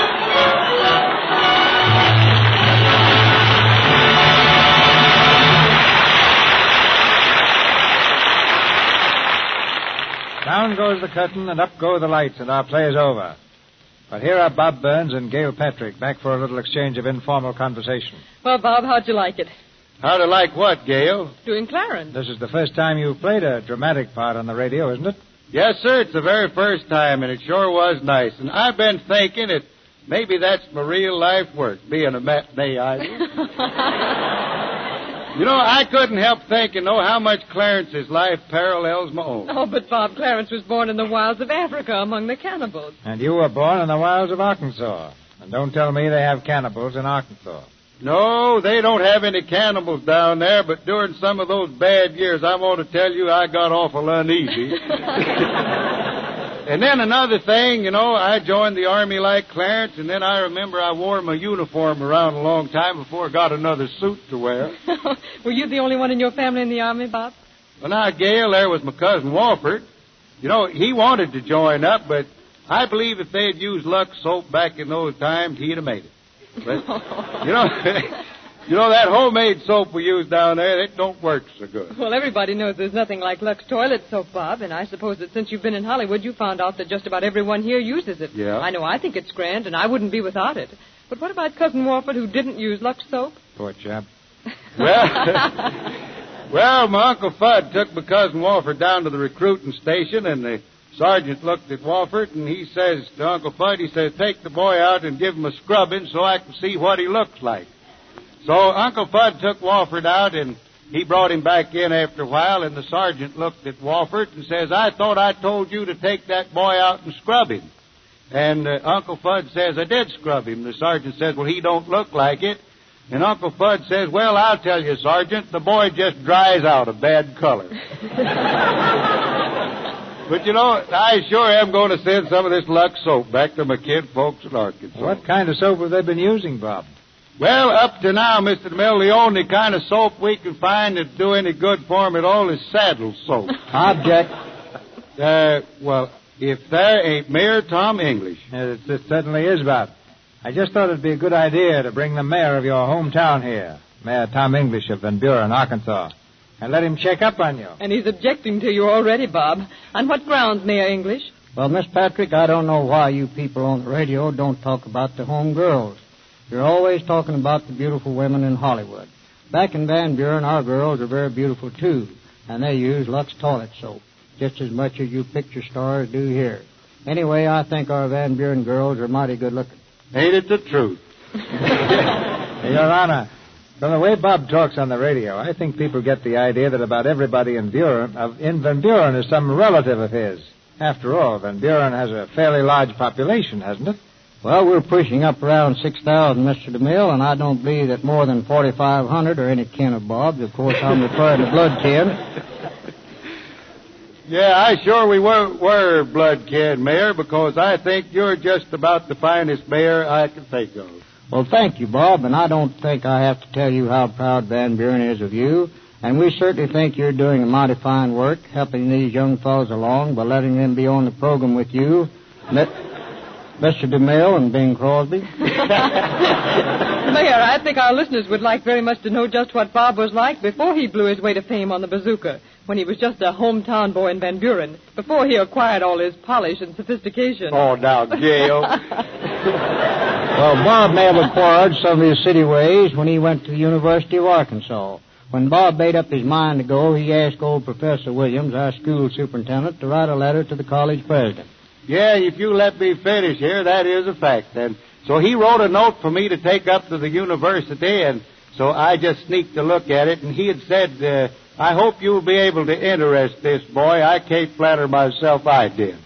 S2: Down goes the curtain and up go the lights, and our play is over. But here are Bob Burns and Gail Patrick back for a little exchange of informal conversation.
S6: Well, Bob, how'd you like it?
S4: How to like what, Gail?
S6: Doing Clarence.
S2: This is the first time you've played a dramatic part on the radio, isn't it?
S4: Yes, sir. It's the very first time, and it sure was nice. And I've been thinking that maybe that's my real life work, being a matinee idol. You know, I couldn't help thinking, how much Clarence's life parallels my own.
S6: Oh, but Bob, Clarence was born in the wilds of Africa among the cannibals.
S2: And you were born in the wilds of Arkansas. And don't tell me they have cannibals in Arkansas.
S4: No, they don't have any cannibals down there, but during some of those bad years, I want to tell you I got awful uneasy. And then another thing, I joined the Army like Clarence, and then I remember I wore my uniform around a long time before I got another suit to wear.
S6: Were you the only one in your family in the Army, Bob?
S4: Well, now, Gail, there was my cousin Walford. He wanted to join up, but I believe if they had used Lux soap back in those times, he'd have made it. But, that homemade soap we use down there, it don't work so good.
S6: Well, everybody knows there's nothing like Lux toilet soap, Bob, and I suppose that since you've been in Hollywood, you found out that just about everyone here uses it.
S4: Yeah.
S6: I know I think it's grand, and I wouldn't be without it. But what about Cousin Walford, who didn't use Lux soap?
S2: Poor chap.
S4: Well, my Uncle Fudd took my cousin Walford down to the recruiting station, and the sergeant looked at Walford, and he says to Uncle Fudd, he says, take the boy out and give him a scrubbing so I can see what he looks like. So Uncle Fudd took Walford out, and he brought him back in after a while, and the sergeant looked at Walford and says, I thought I told you to take that boy out and scrub him. And Uncle Fudd says, I did scrub him. The sergeant says, well, he don't look like it. And Uncle Fudd says, well, I'll tell you, Sergeant, the boy just dries out a bad color. But, I sure am going to send some of this Lux soap back to my kid folks in Arkansas.
S2: What kind of soap have they been using, Bob?
S4: Well, up to now, Mr. DeMille, the only kind of soap we can find that do any good for him at all is saddle soap.
S2: Object.
S4: Well, if there ain't Mayor Tom English.
S2: It certainly is, Bob. I just thought it'd be a good idea to bring the mayor of your hometown here, Mayor Tom English of Van Buren, Arkansas, and let him check up on you.
S6: And he's objecting to you already, Bob. On what grounds, Mayor English?
S18: Well, Miss Patrick, I don't know why you people on the radio don't talk about the home girls. You're always talking about the beautiful women in Hollywood. Back in Van Buren, our girls are very beautiful, too, and they use Lux toilet soap, just as much as you picture stars do here. Anyway, I think our Van Buren girls are mighty good looking.
S4: Ain't it the truth?
S2: Your Honor, from the way Bob talks on the radio, I think people get the idea that about everybody in Van Buren is some relative of his. After all, Van Buren has a fairly large population, hasn't it?
S18: Well, we're pushing up around 6,000, Mr. DeMille, and I don't believe that more than 4,500 are any kin of Bob's. Of course, I'm referring to blood kin.
S4: Yeah, we were blood kin, Mayor, because I think you're just about the finest mayor I can think of.
S18: Well, thank you, Bob, and I don't think I have to tell you how proud Van Buren is of you, and we certainly think you're doing a mighty fine work, helping these young fellows along by letting them be on the program with you. Mr. DeMille and Bing Crosby.
S6: Mayor, I think our listeners would like very much to know just what Bob was like before he blew his way to fame on the bazooka, when he was just a hometown boy in Van Buren, before he acquired all his polish and sophistication.
S11: Oh, now, Gail.
S18: Well, Bob may have acquired some of his city ways when he went to the University of Arkansas. When Bob made up his mind to go, he asked old Professor Williams, our school superintendent, to write a letter to the college president.
S4: Yeah, if you let me finish here, that is a fact. And so he wrote a note for me to take up to the university, and so I just sneaked a look at it, and he had said, I hope you'll be able to interest this boy. I can't flatter myself I did.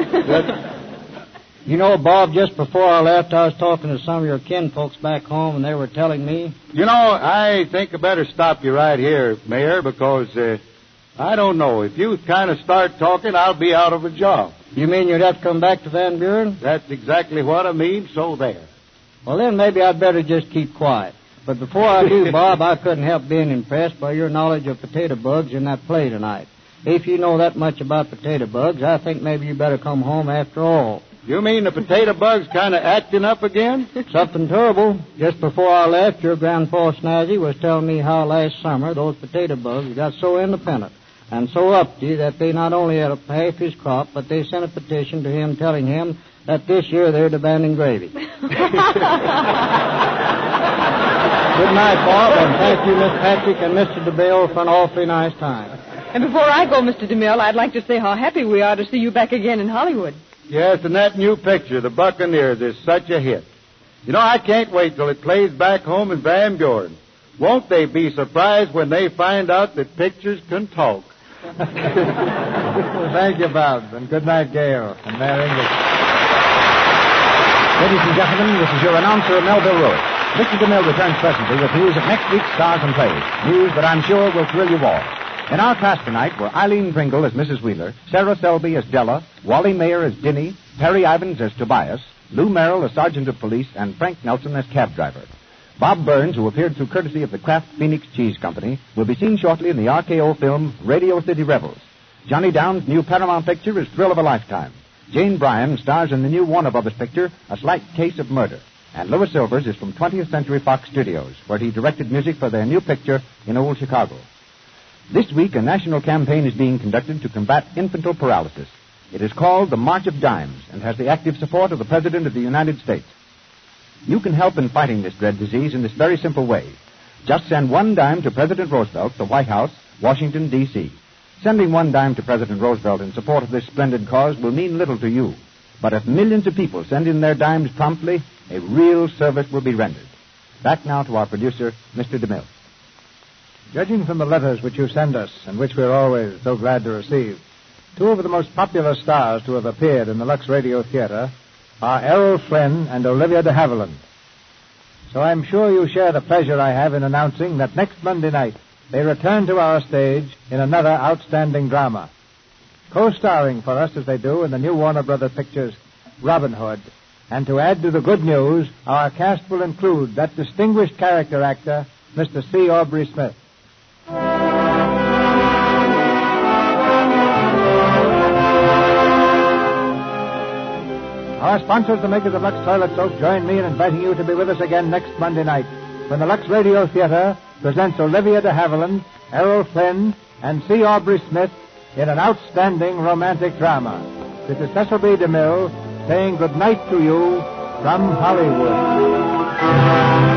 S18: You know, Bob, just before I left, I was talking to some of your kinfolks back home, and they were telling me...
S4: You know, I think I better stop you right here, Mayor, because, I don't know. If you kind of start talking, I'll be out of a job.
S18: You mean you'd have to come back to Van Buren?
S4: That's exactly what I mean, so there.
S18: Well, then maybe I'd better just keep quiet. But before I do, Bob, I couldn't help being impressed by your knowledge of potato bugs in that play tonight. If you know that much about potato bugs, I think maybe you better come home after all.
S4: You mean the potato bug's kind of acting up again?
S18: Something terrible. Just before I left, your Grandpa Snazzy was telling me how last summer those potato bugs got so independent and so uppity that they not only ate up half his crop, but they sent a petition to him telling him that this year they're demanding gravy. Good night, Bob, and thank you, Miss Patrick and Mr. DeMille, for an awfully nice time.
S6: And before I go, Mr. DeMille, I'd like to say how happy we are to see you back again in Hollywood.
S4: Yes, and that new picture, The Buccaneers, is such a hit. You know, I can't wait till it plays back home in Van Buren. Won't they be surprised when they find out that pictures can talk?
S2: Thank you, Bob, and good night, Gail, and Mayor English.
S13: Ladies and gentlemen, this is your announcer, Melville Ruick. Mr. DeMille returns presently with news of next week's Stars and Plays. News that I'm sure will thrill you all. In our cast tonight were Eileen Pringle as Mrs. Wheeler, Sarah Selby as Della, Wally Mayer as Dinny, Perry Ivans as Tobias, Lou Merrill as Sergeant of Police, and Frank Nelson as cab driver. Bob Burns, who appeared through courtesy of the Kraft Phoenix Cheese Company, will be seen shortly in the RKO film Radio City Rebels. Johnny Down's new Paramount picture is Thrill of a Lifetime. Jane Bryan stars in the new Warner Brothers picture, A Slight Case of Murder. And Louis Silvers is from 20th Century Fox Studios, where he directed music for their new picture in Old Chicago. This week, a national campaign is being conducted to combat infantile paralysis. It is called the March of Dimes and has the active support of the President of the United States. You can help in fighting this dread disease in this very simple way. Just send $1 to President Roosevelt, the White House, Washington, D.C. Sending $1 to President Roosevelt in support of this splendid cause will mean little to you. But if millions of people send in their dimes promptly, a real service will be rendered. Back now to our producer, Mr. DeMille.
S2: Judging from the letters which you send us, and which we're always so glad to receive, two of the most popular stars to have appeared in the Lux Radio Theater are Errol Flynn and Olivia de Havilland. So I'm sure you share the pleasure I have in announcing that next Monday night they return to our stage in another outstanding drama. Co-starring for us as they do in the new Warner Brothers pictures Robin Hood. And to add to the good news, our cast will include that distinguished character actor, Mr. C. Aubrey Smith. Our sponsors, the makers of Lux Toilet Soap, join me in inviting you to be with us again next Monday night when the Lux Radio Theater presents Olivia de Havilland, Errol Flynn, and C. Aubrey Smith in an outstanding romantic drama. This is Cecil B. DeMille saying good night to you from Hollywood.